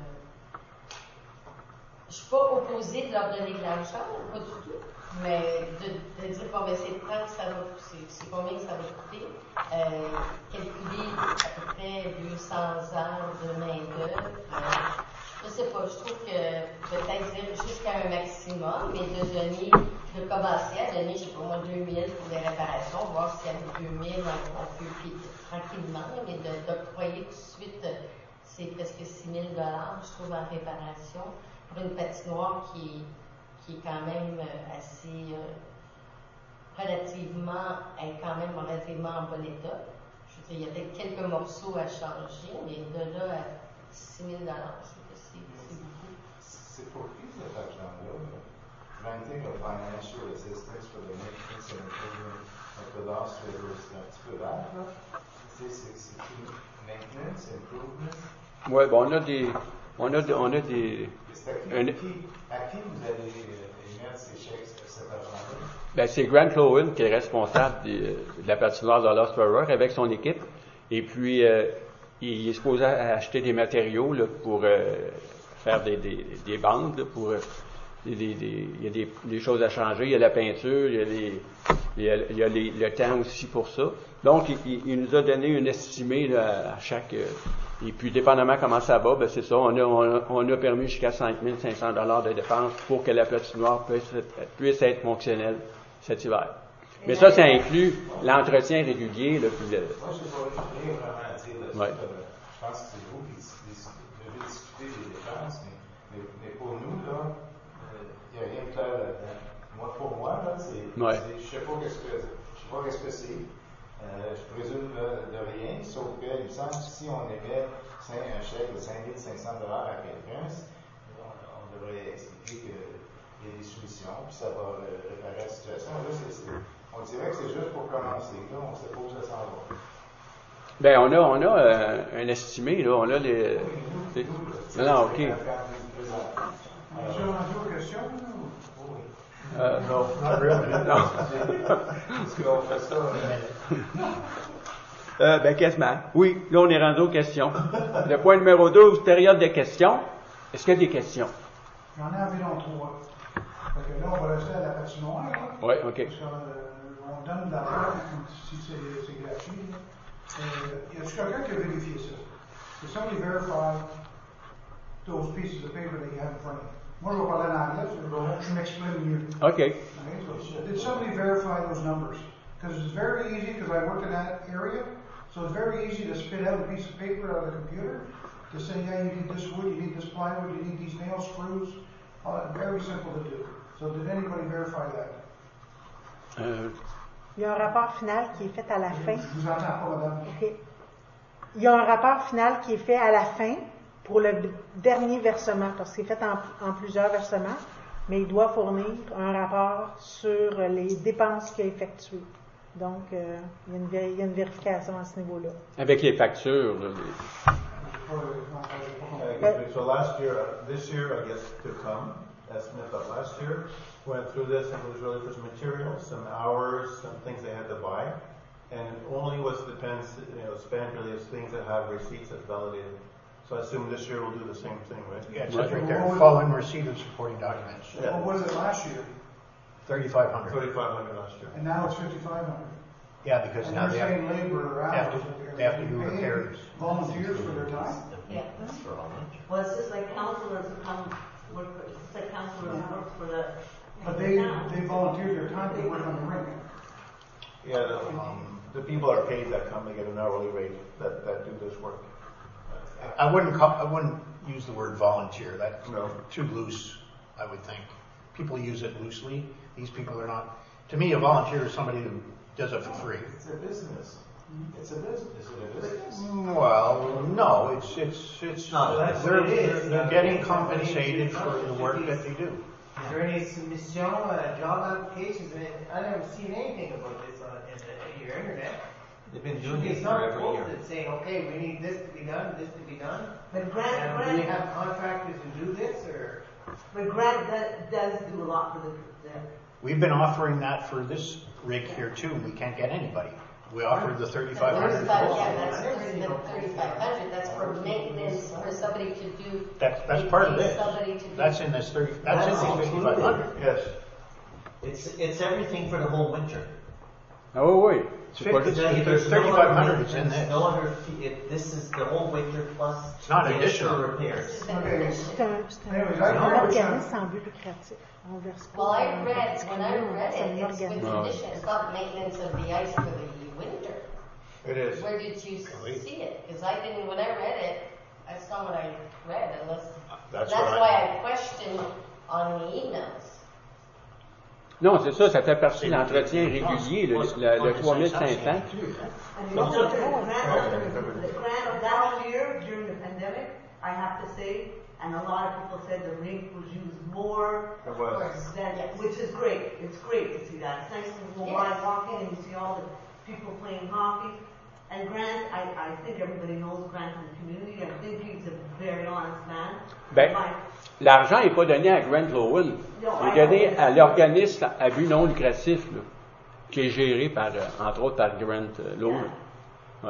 Je suis pas opposée de leur donner de l'argent, pas du tout, mais de, de dire, bon, ben c'est tant que ça va coûter, c'est combien que ça va coûter, euh, calculer à peu près deux cents heures de main-d'œuvre. Euh, Je sais pas, je trouve que peut-être dire jusqu'à un maximum, mais de donner, de commencer à donner, je sais pas moi, deux mille pour les réparations, voir si avec deux mille, on, on peut puis, tranquillement, mais d'octroyer tout de suite, c'est presque six mille dollars, je trouve, en réparation, pour une patinoire qui, qui est quand même assez, euh, relativement, elle est quand même relativement en bon état. Je veux dire, il y a peut-être quelques morceaux à changer, mais de là à six mille dollars, je trouve que c'est beaucoup. C'est pour qui cet argent-là? Granting of financial assistance for the maintenance and improvement of the Lost River, c'est un petit peu vague, là. C'est une maintenance, improvement? Oui, bon, on a des... On a, on a des... C'est à qui, un, qui, à qui vous allez émettre ces chèques, cet argent-là? Ben, c'est Grant Lowen qui est responsable de, de la patinoire de Lost River avec son équipe. Et puis, euh, il est supposé acheter des matériaux là, pour euh, faire des, des, des bandes, là, pour... Euh, Des, des, des, il y a des, des choses à changer, il y a la peinture, il y a, les, il y a, il y a les, le temps aussi pour ça. Donc, il, il nous a donné une estimée là, à chaque... Euh, et puis, dépendamment comment ça va, ben c'est ça, on a, on a, on a permis jusqu'à cinq mille cinq cents dollars de dépenses pour que la patinoire puisse, puisse être fonctionnelle cet hiver. Mais ça, ça inclut l'entretien régulier. Là, puis le... Moi, je n'ai pas rien vraiment à dire là-dessus. Ouais. Je pense que c'est vous qui devez discuter des dépenses, mais, mais, mais pour nous, là, il n'y a rien de clair là-dedans. Moi, pour moi, là, c'est, ouais. c'est, je ne sais pas qu'est-ce que, je sais pas qu'est-ce que c'est. Euh, je présume de, de rien, sauf que il me semble que si on émet un chèque de cinq mille cinq cents dollars à quelqu'un, on, on devrait expliquer qu'il y a des solutions, puis ça va réparer la situation. Là, c'est, c'est, on dirait que c'est juste pour commencer. Là, on ne sait pas où ça s'en va. Ben, on a, on a euh, un estimé, là, on a les... Oui, nous, nous, là, non, non, OK. J'ai rendu aux questions, oui. Euh, No, not really. non. Parce qu'on fait ça. Euh, ben, quasiment. Oui, là, on est rendu aux questions. Le point numéro douze, période de questions. Est-ce qu'il y a des questions? J'en ai environ trois. Fait que là, on va rester à la patinoire. Oui, OK. Parce qu'on donne de l'argent si c'est, c'est gratuit. Euh, y a-t-il quelqu'un qui a vérifié ça? Did somebody verify those pieces of paper that you have in front of you? Moi, je vais parler en anglais, je, je m'exprime mieux. OK. Okay, so did somebody verify those numbers? Because it's very easy, because I worked in that area, so it's very easy to spit out a piece of paper out of the computer to say, yeah, you need this wood, you need this plywood, you need these nail screws. Uh, very simple to do. So did anybody verify that? Euh, Il y a un rapport final qui est fait à la fin. Je vous entends pas, madame. Okay. Il y a un rapport final qui est fait à la fin pour le dernier versement, parce que c'est fait en, en plusieurs versements, mais il doit fournir un rapport sur les dépenses qu'il a effectuées. Donc, euh, il, y a une vé- il y a une vérification à ce niveau-là. avec les factures, là, les... Uh, so last year, uh, this year, I guess to come, estimate of last year, went through this and it was really for some materials, some hours, some things they had to buy, and it only was depends, you know, spent really as things that have receipts that's validated. So I assume this year we'll do the same thing, right? Yeah, it says right there, following receipt of supporting documents. Yeah. What was it last year? thirty-five hundred. Thirty-five hundred last year. And now it's fifty-five hundred. Yeah, because And now they're they saying have, labor or have hours. to- they have to do Paying repairs. Volunteers for their time. Yeah. Well, it's just like counselors who come work, it's like councilor who works for the. But they, they volunteer their time to work on the rink. Yeah, the, um, the people are paid that come, they get an hourly rate that, that do this work. I wouldn't call, I wouldn't use the word volunteer. That's No. too loose, I would think. People use it loosely. These people are not. To me, a volunteer is somebody who does it for free. It's a business. It's a business. Is it a business? Well, no, it's it's it's No, that's they're, what it is. they're, they're getting compensated for the work that they do. Is there any submission, uh, job applications? I mean, I haven't seen anything about this on in the, your internet. They've been Should doing be it for some every year. posted saying, okay, we need this to be done, this to be done. But Grant, And do Grant, we have contractors to do this, or? but Grant does, does do a lot for the, the We've been offering that for this rig here too. We can't get anybody. We offered the thirty-five hundred. Thirty-five, yeah, that's thirty, the thirty-five hundred, that's for maintenance, for somebody to do. That's that's part of pay this. Somebody to do. That's in this thirty. That's, That's in the fifty-five hundred. Yes. It's, it's everything for the whole winter. Oh, oui. C'est pas Fifty- juste- There's There's no thirty-five other hundred, it's in maintenance, this. no other fee, it, this is the whole winter plus. It's not the extra additional. repairs. This is an Okay. addition. C'est un, c'est un, Anyways, I c'est un agree with organisme Sean. sans but lucratif. On verse pas Well, I dans- read, dans- when I read c'est un it, it's with organisme. No. condition, it's not maintenance of the ice for the winter. It is. Where did you Wait. see it? Because I didn't, when I read it, that's not what I read unless, That's that's what I- why I questioned on the emails. Non, c'est ça, ça fait partie de l'entretien régulier, le, le, le trois mille cinq cents. And you know, the grant, the grant last year during the pandemic, I have to say, and a lot of people said the rink was used more It Of was. course, than, yes. which is great. It's great to see that. It's nice to when I Yes. walk in and you see all the people playing hockey. And Grant, I, I think everybody knows Grant in the community. I think he's a very honest man. Ben, My- l'argent n'est pas donné à Grant Lowen. Il est donné à l'organisme à but non lucratif, là, qui est géré par, euh, entre autres, par Grant euh, Lowen. Ouais.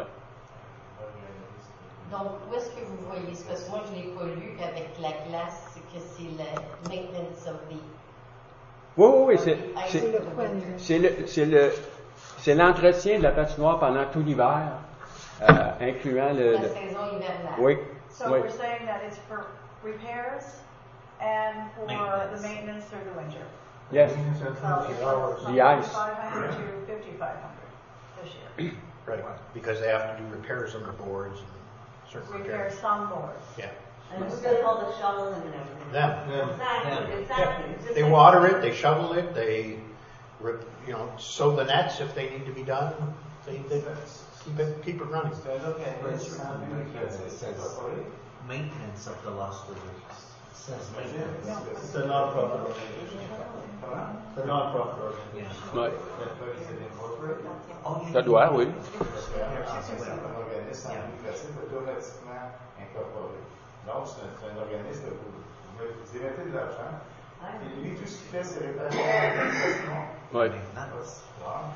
Donc, où est-ce que vous voyez? C'est parce que moi, je l'ai pas lu qu'avec la glace, c'est que c'est le maintenance of the. Oui, oui, oui, c'est, of the ice c'est, for the winter. c'est le, c'est le, c'est l'entretien de la patinoire pendant tout l'hiver, euh, incluant le, La le- saison hivernale. oui, So oui. we're saying that it's for repairs and for the Maintenance. maintenance through the winter. Yes. So it went from The ice. five hundred to fifty-five hundred this year. Right. Because they have to do repairs on the boards and certain Repair repairs. some boards. Yeah. And who does all the shoveling and everything? Them. Yeah. Exactly, exactly. It's just They like- water it. They shovel it. They, rip, you know, sew the nets if they need to be done. They, they keep it keep it running. C'est un organisme lucratif, c'est pas vrai? Maintenance of the Lost River. It says maintenance. It's a non-profit organization. Comment? It's a non-profit organization. Ouais. C'est incorporate? Oh, you- Ça doit, oui. Parce qu'en fait, c'est un organisme lucratif automatiquement incorporé. Donc, c'est un, c'est un organisme où vous, vous émettez de l'argent, et lui, tout ce qu'il fait, c'est réparer l'organisation. Ouais. Maintenance. Wow.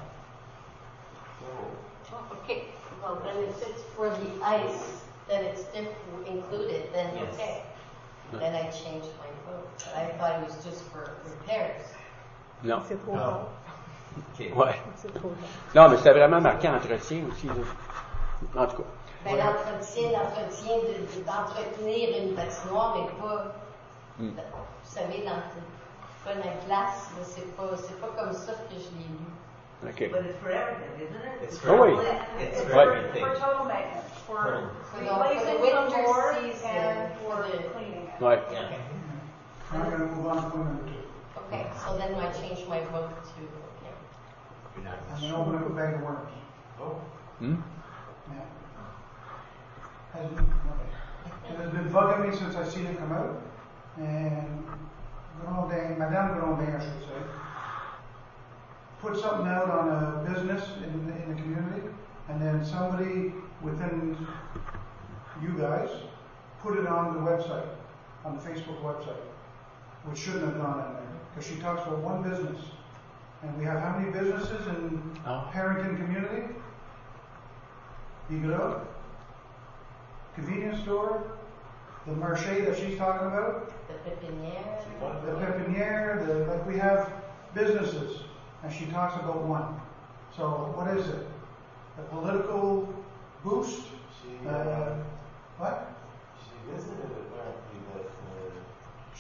So, Okay, well, then if it's for the ice, then it's diff- included, then Yes. okay. Then I changed my vote. But I thought it was just for repairs. Non. C'est trop tard. Okay. Ouais. C'est trop tard. Non, mais c'était vraiment marqué entretien aussi, là. En tout cas. Ben, l'entretien, l'entretien de, de- d'entretenir une patinoire, mais pas, Hmm. vous savez, dans, pas la glace, là, c'est pas, c'est pas comme ça que je l'ai lu. OK. But it's for everything, isn't it? It's Oh, wait. It's It's for Right. for, everything. for total maintenance, for For the- for the replacing some winter boards season, and for for the- cleaning it. Ouais. Yeah. I'm gonna move on to point number two. Okay, so then I changed my vote to, okay. I'm gonna open up a bag of worms. oh, Hmm? Yeah. Has been, okay. It has been bugging me since I seen it come out. And Grondin, Madame Grondin, I should say, put something out on a business in, the- in the community, and then somebody within you guys put it on the website, on the Facebook website, which shouldn't have gone in there, because she talks about one business. And we have how many businesses in Oh. Harrington community? Bigaro, convenience store, the marché that she's talking about, The pépinière. the pepiniere, the, like we have businesses, and she talks about one. So what is it? A political boost? she, Uh, uh, what? she visited apparently that, uh,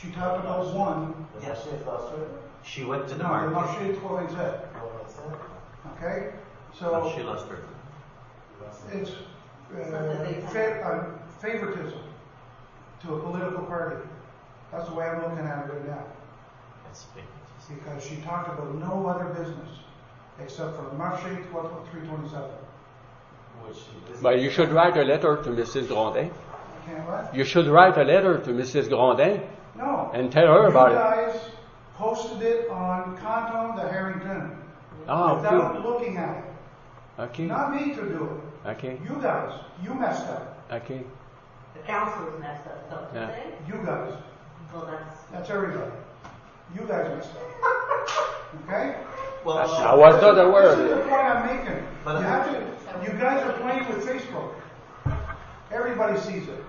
She talked about one. Le marché est Foster? She went to the No, the market. marché trois vingt-sept. Oh, that's it. Okay? So Marché Lost River. it's uh, fa- uh, favoritism to a political party. That's the way I'm looking at it right now. That's big. Because she talked about no other business except for the marché three twenty-seven. Which is. But you should write a letter to Missus Grondin. Can't what? You should write a letter to Missus Grondin No. and tell her about you it. guys posted it on Canton de Harrington Ah, without okay. looking at it. Okay. Not me to do it. Okay. You guys. You messed up. Okay. The council was messed up, so to Yeah. say. You guys. Well, that's. That's everybody. You guys messed up. Okay? Well, I was not aware This of is the it. point I'm making. But- You have to. You guys are playing with Facebook. Everybody sees it.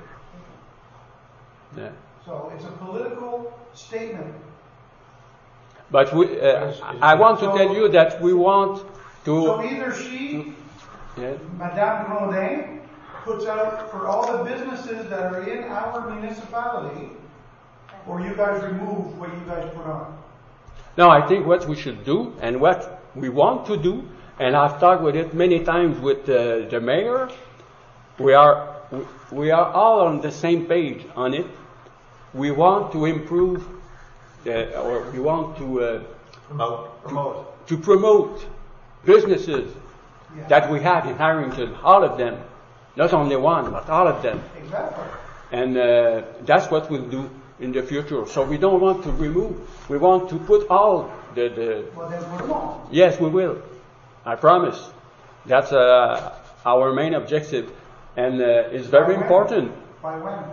Yeah. So it's a political statement. But we, uh, I want to tell you that we want So to. either she, Yeah. Madame Grondin, puts out for all the businesses that are in our municipality, or you guys remove what you guys put on. No, I think what we should do and what we want to do, and I've talked with it many times with uh, the mayor. We are we, we are all on the same page on it. We want to improve, the, or we want to uh, promote. Promote. to promote businesses Yeah. that we have in Harrington, all of them, not only one, but all of them. Exactly. And uh, that's what we'll do in the future. So we don't want to remove. We want to put all the, the Well, then put them on. yes, we will. I promise. That's uh, our main objective, and uh, it's very By when? important. By when?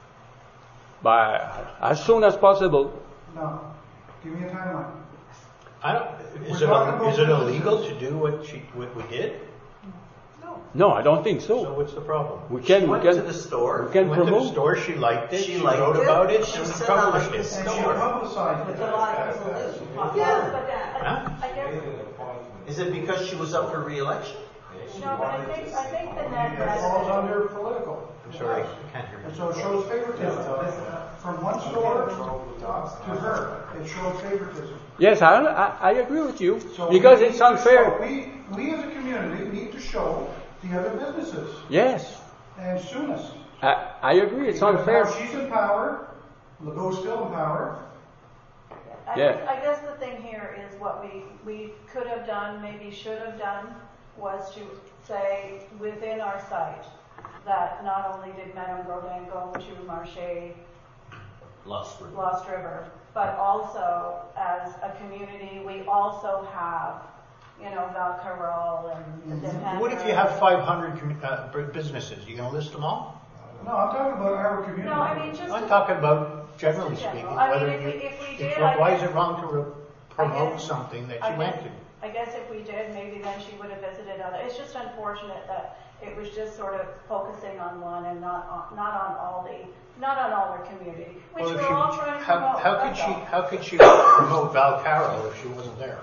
By as soon as possible. No. Give me a timeline. I don't, is We're it, talking about is it businesses. illegal to do what she, what we did? No, I don't think So so. what's the problem? We can. She We went can. to the store. We can Went to the promote. store, she liked it, She she liked wrote it. about it, She she said I published like it. this. And she Store. publicized Which it. a lot of people do. Yes, but uh, Huh? I guess, Made an appointment. Is it because she was up for re-election? Yeah, she no, but I wanted think, to I see think the all net It falls revenue, under political. I'm sorry, I can't hear And you. so it shows favoritism. From one store to control the dogs. her, it shows favoritism. Yes, I, I I agree with you So because we it's need to unfair. show- We, we as a community need to show the other businesses Yes, and soonest. I, I agree. It's Because unfair. now she's in power, Legault's still in power. I Yeah. guess, I guess the thing here is what we, we could have done, maybe should have done, was to say within our site that not only did Madame Grodin go to Marché Lost River. Lost River, but also as a community, we also have, you know, Val Carol and the Depender. What if you have five hundred commu- uh, b- businesses? You gonna list them all? No, I'm talking about our community. No, I mean, just. I'm to- talking about generally Just in speaking, general. I mean, whether if you, we- if we it's- did, I why is guess- it wrong to re- promote guess- something that I you went guess- to? I guess if we did, maybe then she would have visited other. It's just unfortunate that it was just sort of focusing on one and not on, not on all the, not on all our community, which Well, if we're she- all trying to how, promote. how could that's she, all. how could she promote Val Carroll if she wasn't there?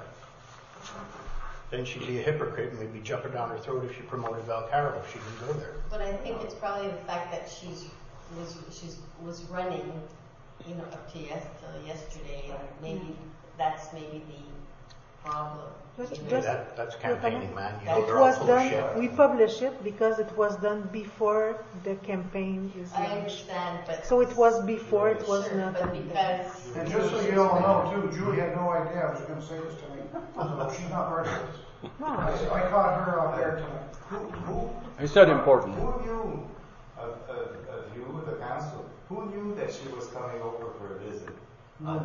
Then she'd be a hypocrite and we'd be jumping down her throat if she promoted Val Carroll if she didn't go there. But I think it's probably the fact that she's was she's was running, you know, up to yes till yesterday, and maybe that's maybe the problem. Just- you know. just- That, that's campaigning, man. You know, It they're all was full of done, shit. we publish it because it was done before the campaign is I launched. understand, but So it was before, it was sure, not. but on- because And just so you all know too, Julie had no idea I was gonna say this tonight. She's not part of this. No, I, I caught her out there tonight. Who, who, It's not important. who knew of, of, of you, the council? Who knew that she was coming over for a visit? No,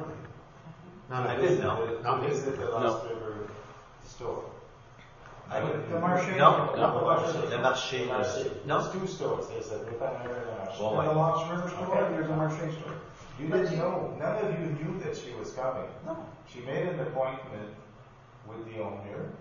I To didn't visit know. the- Not To me. visit the Lost River store. I didn't. The Marché. No, The no, Marché. the Marché. Marché. No. There's two stores. There's a Dépanneur and a Marché. Oh, There's a Lost River store and there's a Marché store. You didn't know. None of you knew that she was coming. No. She made an appointment with the owner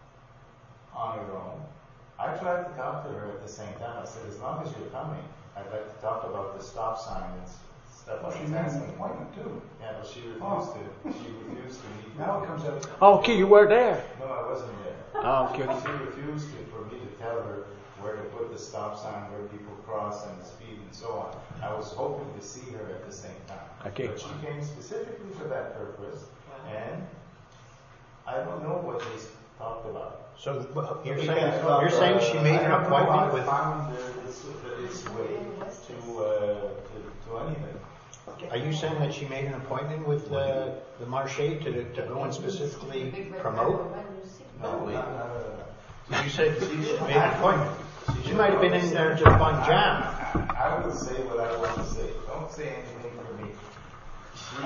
on her own. I tried to talk to her at the same time. I said, as long as you're coming, I'd like to talk about the stop sign and s- stuff Well, on she the made task. an appointment too. Yeah, but she refused Oh. to, she refused to meet. Now with it comes me. out. Oh, okay, you were there. No, I wasn't there. Ah, okay, okay. She refused to, for me to tell her where to put the stop sign, where people cross and the speed and so on. I was hoping to see her at the same time. Okay. But she came specifically for that purpose, and I don't know what they talked about. So you're Because, saying, uh, you're saying she made I an don't know appointment how it with, found uh, its, its way to, uh, to, to anything. are you saying that she made an appointment with uh, the Marché to, to go and specifically promote? No, not, not, uh, You said she made an appointment. She might have been in there just buying jam. I will say what I want to say. Don't say anything for me. She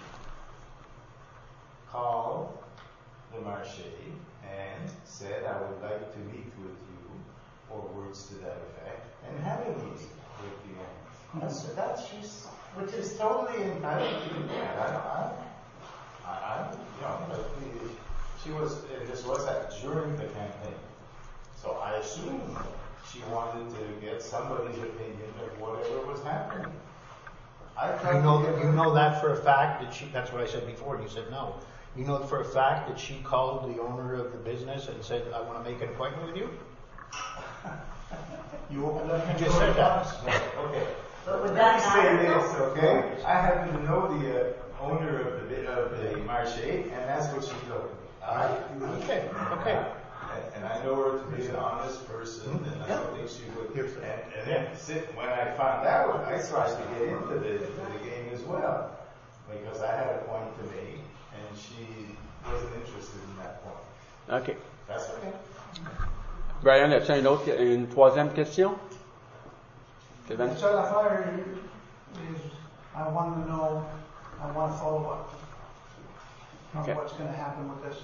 called the Marché and said, I would like to meet with you, or words to that effect, and have a meeting with you. That's, that's she's, which is totally entitled to do that. I don't, I, I, I you know, but the- she was, uh, this was at, during the campaign. So I assume she wanted to get somebody's opinion of whatever was happening. I tried You know, to get you her- know that for a fact that she, that's what I said before, and you said no. You know for a fact that she called the owner of the business and said, I want to make an appointment with you? You opened up. You just said that. Okay. But would Let that me say matter? this, okay? I happen to know the uh, owner of the of the Marché, and that's what she told me. All right. Okay, okay. And, and I know her to be an honest person, and I don't think she would. And, and then sit, when I found out, I tried to get into the, to the game as well, because I had a point to make, and she wasn't interested in that point. OK. That's okay. Brian, as-tu une autre, une troisième question? Kevin? The seule affaire is, I want to know, I want to follow up on Okay. what's going to happen with this.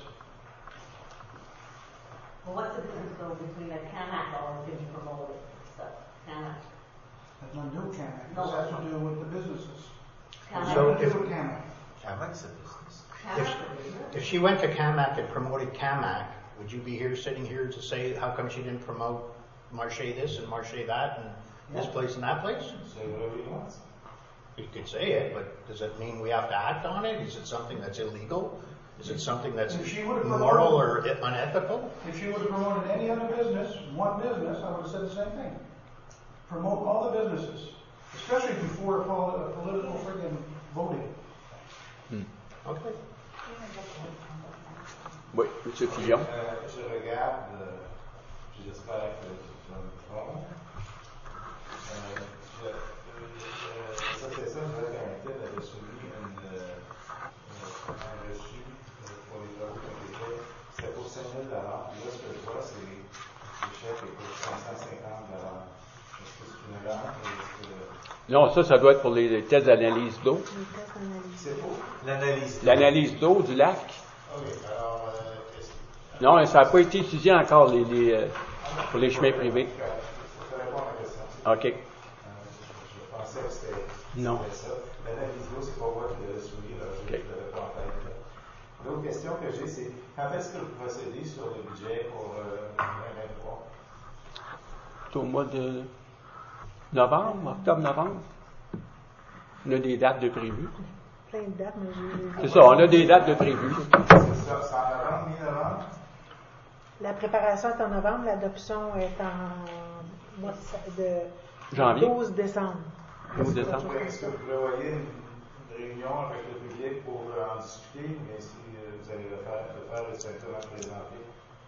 Well, what's the difference though between a CAMAC or being promoted stuff? CAMAC. That's nothing to do with CAMAC. This has to do with the businesses. CAMAC. So Nothing to if- do with CAMAC. Cameron's a business. If, CAMAC. if she went to CAMAC and promoted CAMAC, would you be here, sitting here to say, how come she didn't promote Marché this and Marché that and this Yeah. place and that place? Say whatever you want. You could say it, but does it mean we have to act on it? Is it something that's illegal? Is it something that's If she would've moral or promoted- unethical? If she would have promoted any other business, one business, I would have said the same thing. Promote all the businesses, especially before a pol- a political friggin' voting. Okay. Oui, M. Fillon. Euh, je regarde, euh, puis j'espère que je me trompe. Euh, je, euh, ça, c'est ça, je voulais qu'Intel avait soumis une, euh, un reçu euh, pour les travaux qu'on avait fait. C'était pour cinq mille dollars. Puis là, ce que je vois, c'est le chèque est pour cinq cent cinquante dollars. Est-ce que c'est une erreur? Est-ce que Non, ça, ça doit être pour les tests d'analyse d'eau. c'est faux? L'analyse. L'analyse d'eau du lac. OK. Alors, euh, est-ce que. Non, ça n'a pas été étudié encore les, les, euh, pour les chemins privés. Je vais répondre à la question. OK. Euh, je, je pensais que c'était Non. c'était ça. L'analyse d'eau, c'est pas moi qui l'avais soumis, là. Je OK. ne l'avais pas en tête. là. L'autre question que j'ai, c'est quand est-ce que vous procédez sur le budget pour euh, vingt vingt-trois? C'est au mois de novembre, octobre-novembre. On a des dates de prévues. Plein de dates, mais j'ai. C'est ça, on a des dates de prévues. C'est ça, c'est en novembre, mi-novembre? La préparation est en novembre, l'adoption est en mois de, de Janvier. douze décembre. douze décembre. Est-ce que vous prévoyez une, une réunion avec le public pour euh, en discuter, mais si euh, vous allez le faire, le faire est simplement présenté?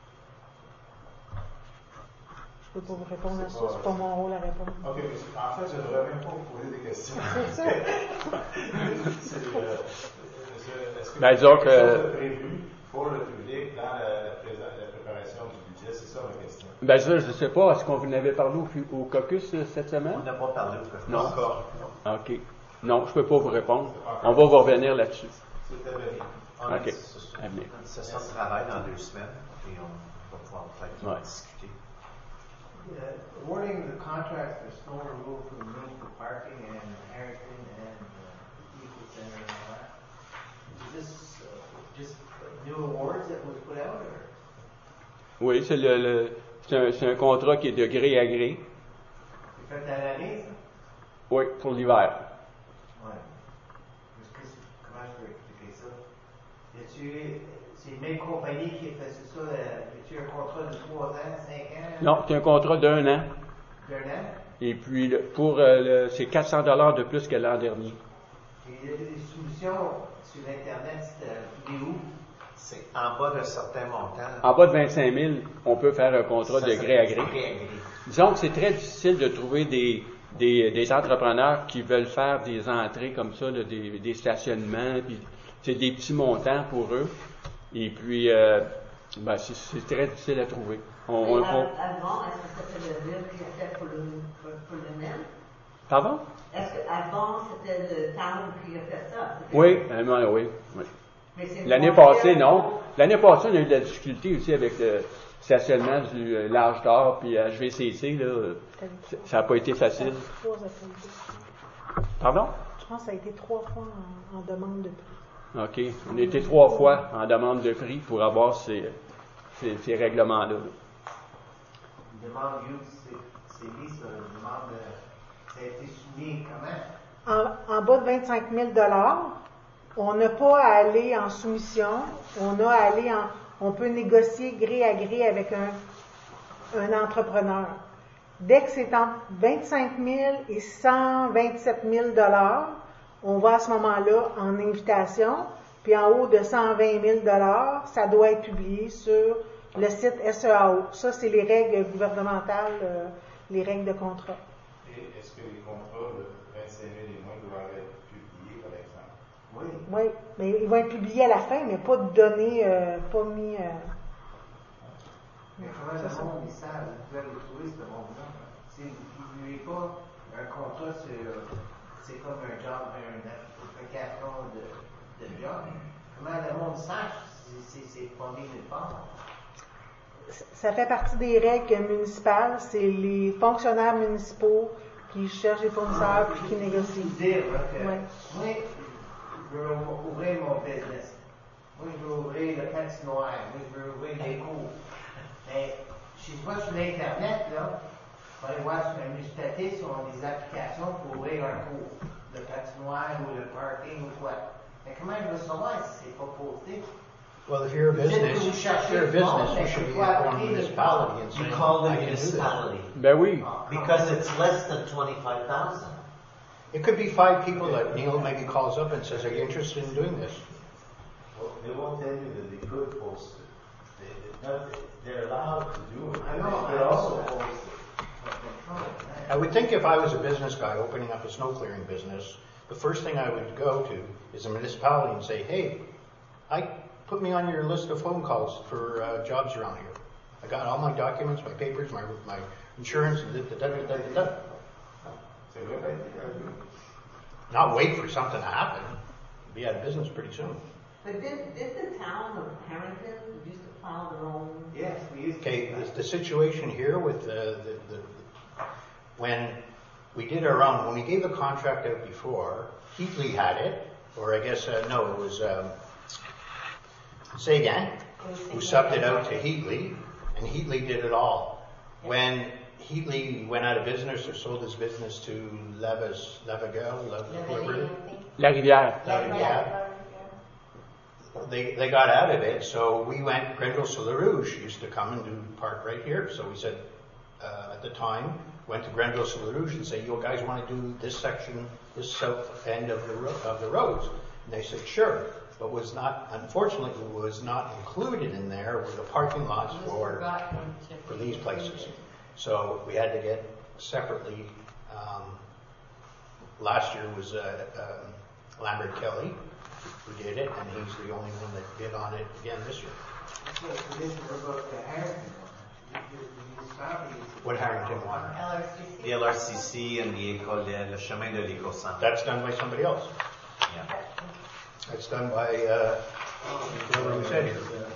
Je peux pas vous répondre à ça, c'est pas mon rôle à répondre. OK, mais en fait, je ne devrais même pas vous poser des questions. C'est ça. C'est, euh, est-ce- est-ce que Ben, disons quelque que- chose de prévu pour le public dans la, la présa- la préparation du budget? C'est ça ma question. Ben ça, je ne sais pas. Est-ce qu'on vous en avait parlé au, au caucus euh, cette On semaine? n'a pas parlé au caucus. Non. Encore. OK. Non, je ne peux pas vous répondre. On va vous revenir là-dessus. C'était béni. On a OK. une session- À venir. une session de travail dans deux semaines et on va pouvoir peut-être Ouais. discuter. Uh, awarding the contract for snow removal for the municipal parking and Harrington and uh, Eco Center and all that. Is this uh, just new awards that was put out, or? Oui, c'est le, le- c'est un, c'est un contrat qui est de gré à gré. Vous faites à l'année, ça? Oui, pour l'hiver. Ouais. Parce que, comment je peux expliquer ça? Y a-tu, c'est une même compagnie qui a fait ça, y a-tu un contrat de trois ans, cinq ans? Non, c'est un contrat d'un an. D'un an? Et puis, le- pour euh, le- c'est quatre cents dollars de plus que l'an dernier. Et il y a des solutions sur Internet, c'est où? C'est en bas d'un certain montant. En bas de vingt-cinq mille, on peut faire un contrat Ça, de ça gré à fait gré. gré à gré. Disons que c'est très difficile de trouver des, des, des entrepreneurs qui veulent faire des entrées comme ça, là, des, des stationnements, puis c'est des petits montants pour eux. Et puis, euh, ben, c'est, c'est très difficile à trouver. On, on- Mais on- avant, est-ce que c'était le ville qui a fait pour le, pour, pour le même? Pardon? Est-ce qu'avant, c'était le town qui a fait ça? C'était- Oui, euh, non, oui, oui. Mais c'est L'année une passée, frontière non. pour- L'année passée, on a eu de la difficulté aussi avec le stationnement du euh, L'Âge d'Or puis H V C C, là. euh, Ça n'a pas été facile. Trois appels. Pardon? Je pense que ça a été trois fois en, en demande de prix. OK. On a été trois fois en demande de prix pour avoir ces, ces, ces règlements-là. Une demande youth, c'est, c'est mis sur une demande, euh, ça a été soumis comment? En, en bas de vingt-cinq mille dollars, on n'a pas à aller en soumission, on a à aller en, on peut négocier gré à gré avec un, un entrepreneur. Dès que c'est entre vingt-cinq mille et cent vingt-sept mille dollars, on va à ce moment-là en invitation, puis en haut de cent vingt mille dollars, ça doit être publié sur le site S E A O. Ça, c'est les règles gouvernementales, euh, les règles de contrat. Et est-ce que les contrats de vingt-cinq mille et moins doivent être publiés, par exemple? Oui. Oui, mais ils vont être publiés à la fin, mais pas de données, euh, pas mis. Euh, Mais comment le monde, ils savent, vous pouvez le trouver, ce monde-là? Si vous n'avez pas un contrat sur, c'est comme un job, un application de, de job, comment le monde sache si c'est, c'est pas mis nulle part? ça fait partie des règles municipales. C'est les fonctionnaires municipaux qui cherchent des fournisseurs puis qui négocient. Dire là, que Ouais. moi, je veux ouvrir mon business. Moi, je veux ouvrir le patinoire. Moi, je veux ouvrir les cours. Mais je vois sur l'Internet, là, on va aller voir sur un municipalité si on a des applications pour ouvrir un cours. Le patinoire ou le parking ou quoi. Mais comment je veux savoir si c'est pas posté? Well, if you're a Vous dites que business, vous if cherchez you're a du monde, business, you mais should be pourquoi informing the appeler le municipality and You saying, call the I can do this. municipality. Ben oui. Because it's less than twenty-five thousand. It could be five people that Neil maybe calls up and says, are you interested in doing this? Well, they won't tell you that they could post it. They, they, not, they're allowed to do it. I know, They I also know. post it. I would think if I was a business guy opening up a snow clearing business, the first thing I would go to is a municipality and say, hey, I put me on your list of phone calls for uh, jobs around here. I got all my documents, my papers, my my insurance, da, da, da, da, da, da. C'est vrai, ben, Not wait for something to happen. Be out of business pretty soon. But did, did the town of Harrington used to file their own? Yes, we used to. Okay, the, the situation here with the, the, the, when we did our own, when we gave the contract out before, Heatley had it, or I guess, uh, no, it was, um, Sagan, who subbed it out to Heatley, and Heatley did it all. When Heatley went out of business or sold his business to Levis, Levigal, Lev- La Rivière. yeah. They, they got out of it, so we went, Grendel Rouge used to come and do park right here. So we said, uh, at the time, went to Grendel Rouge and say, you guys want to do this section, this south end of the, ro- of the roads? And they said, sure. But was not, unfortunately, was not included in there were the parking lots for, for these places. So we had to get separately, um, last year was, uh, um, Lambert Kelly who did it, and he's the only one that bid on it again this year. So this is about the Harrington one. The- the municipality is- What Harrington one? L R C C. The L R C C and the école, le chemin de l'éco-centre. That's done by somebody else. Yeah. That's done by, uh, whoever we said here.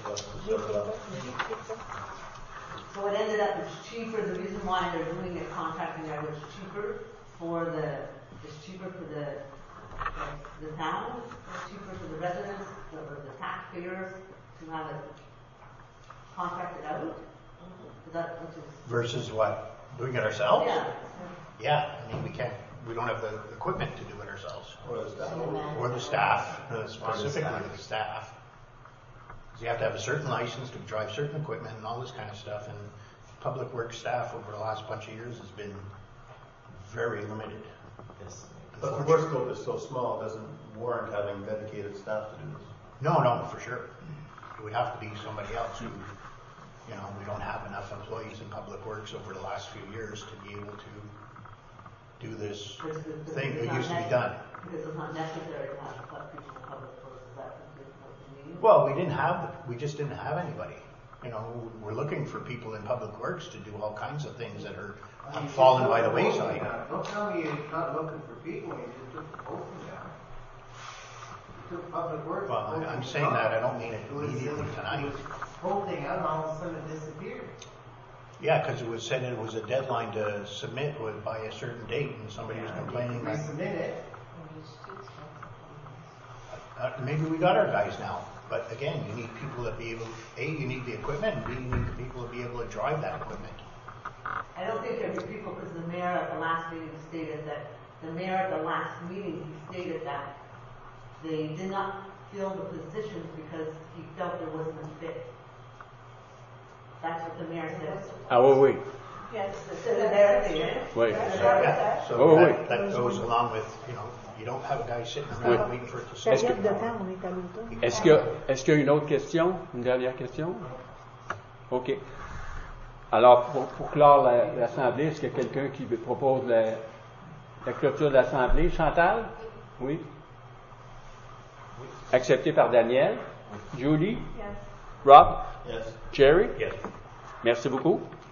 So it ended up it's cheaper. The reason why they're doing it, contracting out, it's cheaper for the, it's cheaper for the, the, the town, it's cheaper for the residents, the, the taxpayers to have it contracted out. So that, which is, Versus what? Doing it ourselves? yeah. Yeah, I mean, we can't, we don't have the equipment to do it ourselves. Or the staff. Or the staff, uh, specifically the staff. Because you have to have a certain license to drive certain equipment and all this kind of stuff. And public works staff over the last bunch of years has been very limited. Yes. But the work scope is so small, it doesn't warrant having dedicated staff to do this. No, no, for sure. It would have to be somebody else who, you know, we don't have enough employees in public works over the last few years to be able to do this Because it- because thing it's that not used to be necessary- done. Because it's not necessary to have a people in public works, is that what you mean? Well, we didn't have, the- we just didn't have anybody. You know, we're looking for people in public works to do all kinds of things that are have fallen by the wayside. Don't tell me you're not looking for people, you just took the posting down. You took public works. Well, I- I'm posting saying down. that, I don't mean it It was- immediately it was tonight. Posting out and all of a sudden it disappeared. Yeah, because it was said it was a deadline to submit would by a certain date, and somebody was complaining that, Resubmit it. uh, maybe we got our guys now. But again, you need people that be able, A, you need the equipment, and B, you need the people to be able to drive that equipment. I don't think there'd be people, because the mayor at the last meeting stated that, the mayor at the last meeting, he stated that they did not fill the positions because he felt there wasn't a fit. That's what the mayor said. Ah oui, oui. Yes. So there it is. Oui. Yeah, so Oh, that, oui. that goes along with, you know, you don't have a guy sitting around Oui. waiting for it to sit. Est-ce que- Période de temps, on est à l'automne. Est-ce qu'il y a, est-ce qu'il y a une autre question? Une dernière question? OK. Alors, pour, pour clore la- l'Assemblée, est-ce qu'il y a quelqu'un qui propose la, la clôture de l'Assemblée? Chantal? Oui? Accepté par Daniel? Julie? Yes. Rob? Yes. Jerry? Yes. Merci beaucoup.